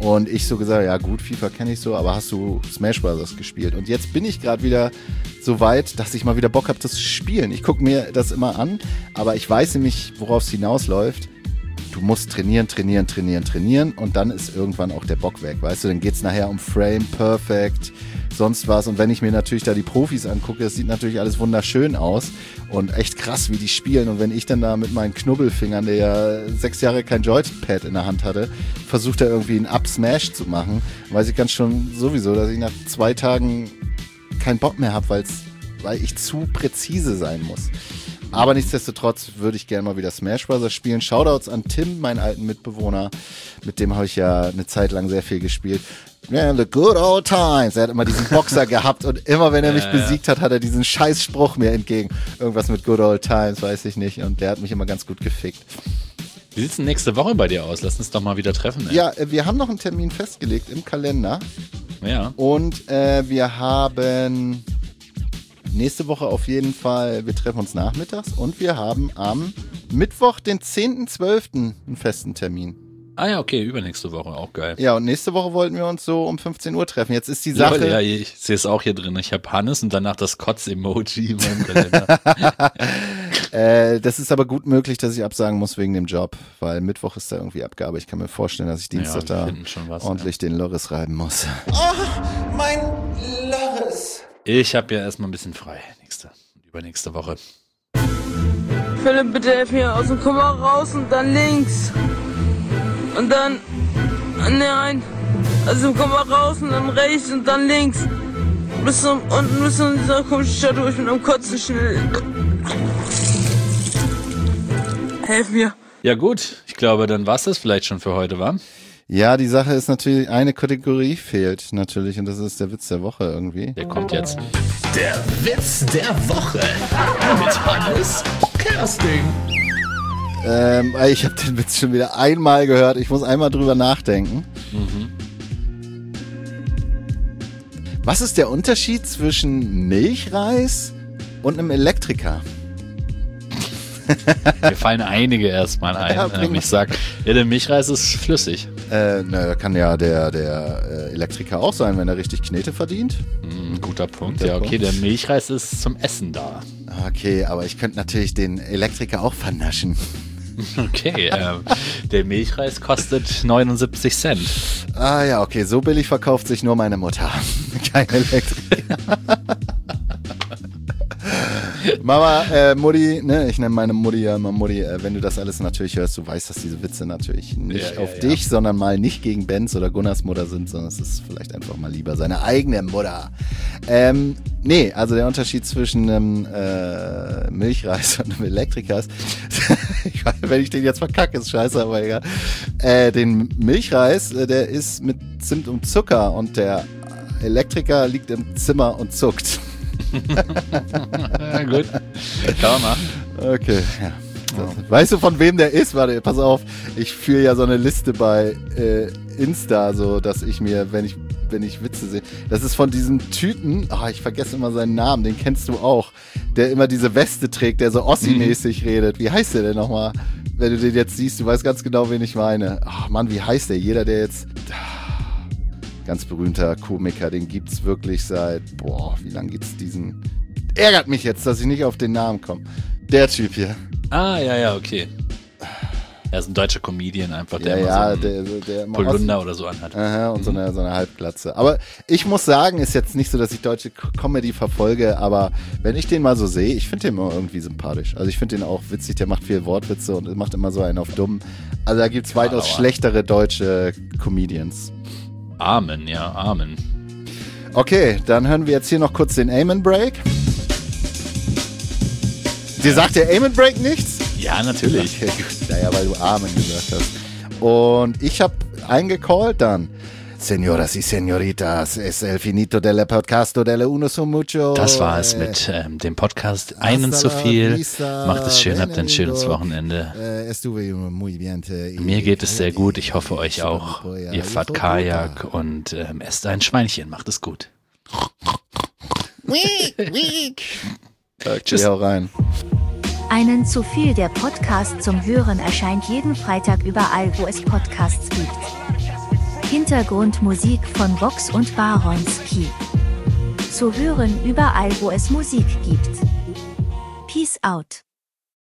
Und ich so gesagt, ja gut, FIFA kenne ich so, aber hast du Smash Bros. Gespielt? Und jetzt bin ich gerade wieder so weit, dass ich mal wieder Bock habe, das zu spielen. Ich gucke mir das immer an, aber ich weiß nämlich, worauf es hinausläuft. Du musst trainieren, trainieren, trainieren, trainieren und dann ist irgendwann auch der Bock weg, weißt du? Dann geht's nachher um Frame, Perfect, sonst was. Und wenn ich mir natürlich da die Profis angucke, das sieht natürlich alles wunderschön aus und echt krass, wie die spielen. Und wenn ich dann da mit meinen Knubbelfingern, der ja sechs Jahre kein Joypad in der Hand hatte, versucht da irgendwie einen Up-Smash zu machen, weiß ich ganz schon sowieso, dass ich nach zwei Tagen keinen Bock mehr habe, weil ich zu präzise sein muss. Aber nichtsdestotrotz würde ich gerne mal wieder Smash Bros. Spielen. Shoutouts an Tim, meinen alten Mitbewohner. Mit dem habe ich ja eine Zeit lang sehr viel gespielt. Yeah, the good old times. Er hat immer diesen Boxer gehabt und immer wenn er mich ja, besiegt ja. hat, hat er diesen scheiß Spruch mir entgegen. Irgendwas mit good old times, weiß ich nicht. Und der hat mich immer ganz gut gefickt. Wie sieht's denn nächste Woche bei dir aus? Lass uns doch mal wieder treffen. Ey. Ja, wir haben noch einen Termin festgelegt im Kalender. Ja. Und äh, wir haben... Nächste Woche auf jeden Fall, wir treffen uns nachmittags und wir haben am Mittwoch, den zehnten zwölften einen festen Termin. Ah ja, okay, übernächste Woche, auch geil. Ja, und nächste Woche wollten wir uns so um fünfzehn Uhr treffen. Jetzt ist die Sache... Ja, ja ich sehe es auch hier drin. Ich habe Hannes und danach das Kotz-Emoji in meinem Kalender. äh, das ist aber gut möglich, dass ich absagen muss wegen dem Job, weil Mittwoch ist da irgendwie Abgabe. Ich kann mir vorstellen, dass ich Dienstag ja, da was, ordentlich ja. den Loris reiben muss. Oh, mein Loris! Ich habe ja erstmal ein bisschen frei. Nächste, übernächste Woche. Philipp, bitte helf mir aus dem Komma raus und dann links. Und dann. Ne, rein. Also im Komma raus und dann rechts und dann links. Bis zum, unten bis zu dieser komischen Stadt durch mit einem Kotzen schnell. Helf mir. Ja, gut. Ich glaube, dann war's das vielleicht schon für heute, wa? Ja, die Sache ist natürlich, eine Kategorie fehlt natürlich und das ist der Witz der Woche irgendwie. Der kommt jetzt. Der Witz der Woche mit Hannes Kersting. Ähm, ich habe den Witz schon wieder einmal gehört. Ich muss einmal drüber nachdenken. Mhm. Was ist der Unterschied zwischen Milchreis und einem Elektriker? Mir fallen einige erstmal ein. Ja, ähm, ich sag, ja, der Milchreis ist flüssig. Äh, na, kann ja der, der äh, Elektriker auch sein, wenn er richtig Knete verdient. Mm, guter Punkt. Guter ja, okay, Punkt. der Milchreis ist zum Essen da. Okay, aber ich könnte natürlich den Elektriker auch vernaschen. Okay, äh, der Milchreis kostet neunundsiebzig Cent. Ah ja, okay, so billig verkauft sich nur meine Mutter. Kein Elektriker. Mama, äh, Mutti, ne, ich nenne meine Mutti ja immer Mutti, äh, wenn du das alles natürlich hörst, du weißt, dass diese Witze natürlich nicht ja, auf ja, dich, ja. sondern mal nicht gegen Benz oder Gunnars Mutter sind, sondern es ist vielleicht einfach mal lieber seine eigene Mutter. Ähm, nee, also der Unterschied zwischen einem äh, Milchreis und einem Elektriker ist, ich weiß, wenn ich den jetzt verkacke, ist scheiße, aber egal. Äh, den Milchreis, äh, der ist mit Zimt und Zucker und der Elektriker liegt im Zimmer und zuckt. Ja, gut. Kann man machen. Okay, ja. Das, weißt du, von wem der ist? Warte, pass auf. Ich führe ja so eine Liste bei äh, Insta, so dass ich mir, wenn ich, wenn ich Witze sehe, das ist von diesem Typen, oh, ich vergesse immer seinen Namen, den kennst du auch, der immer diese Weste trägt, der so Ossi-mäßig mhm. redet. Wie heißt der denn nochmal? Wenn du den jetzt siehst, du weißt ganz genau, wen ich meine. Ach Mann, wie heißt der? Jeder, der jetzt... Ganz berühmter Komiker, den gibt's wirklich seit, boah, wie lange gibt's diesen? Ärgert mich jetzt, dass ich nicht auf den Namen komme. Der Typ hier. Ah, ja, ja, okay. Er ist ein deutscher Comedian einfach, der ja, immer ja, so der, der immer Polunder oder so anhat. Aha, und mhm. so, eine, so eine Halbglatze. Aber ich muss sagen, ist jetzt nicht so, dass ich deutsche Comedy verfolge, aber wenn ich den mal so sehe, ich finde den immer irgendwie sympathisch. Also ich finde den auch witzig, der macht viel Wortwitze und macht immer so einen auf dumm. Also da gibt's weitaus Aber. schlechtere deutsche Comedians. Amen, ja, Amen. Okay, dann hören wir jetzt hier noch kurz den Amen Break. Dir sagt der Amen Break nichts? Ja, natürlich. Okay, gut. Naja, weil du Amen gesagt hast. Und ich habe eingecallt dann. Señoras y señoritas, es el finito del podcasto delle uno son mucho. Das war es mit ähm, dem Podcast Einen zu viel. Macht es schön, habt ein schönes Wochenende. Mir geht es sehr gut, ich hoffe euch auch. Ihr fahrt Kajak und ähm, esst ein Schweinchen. Macht es gut. Okay, tschüss. Hau rein. Einen zu viel, der Podcast zum Hören erscheint jeden Freitag überall, wo es Podcasts gibt. Hintergrundmusik von Vox und Baronski. Zu hören überall, wo es Musik gibt. Peace out.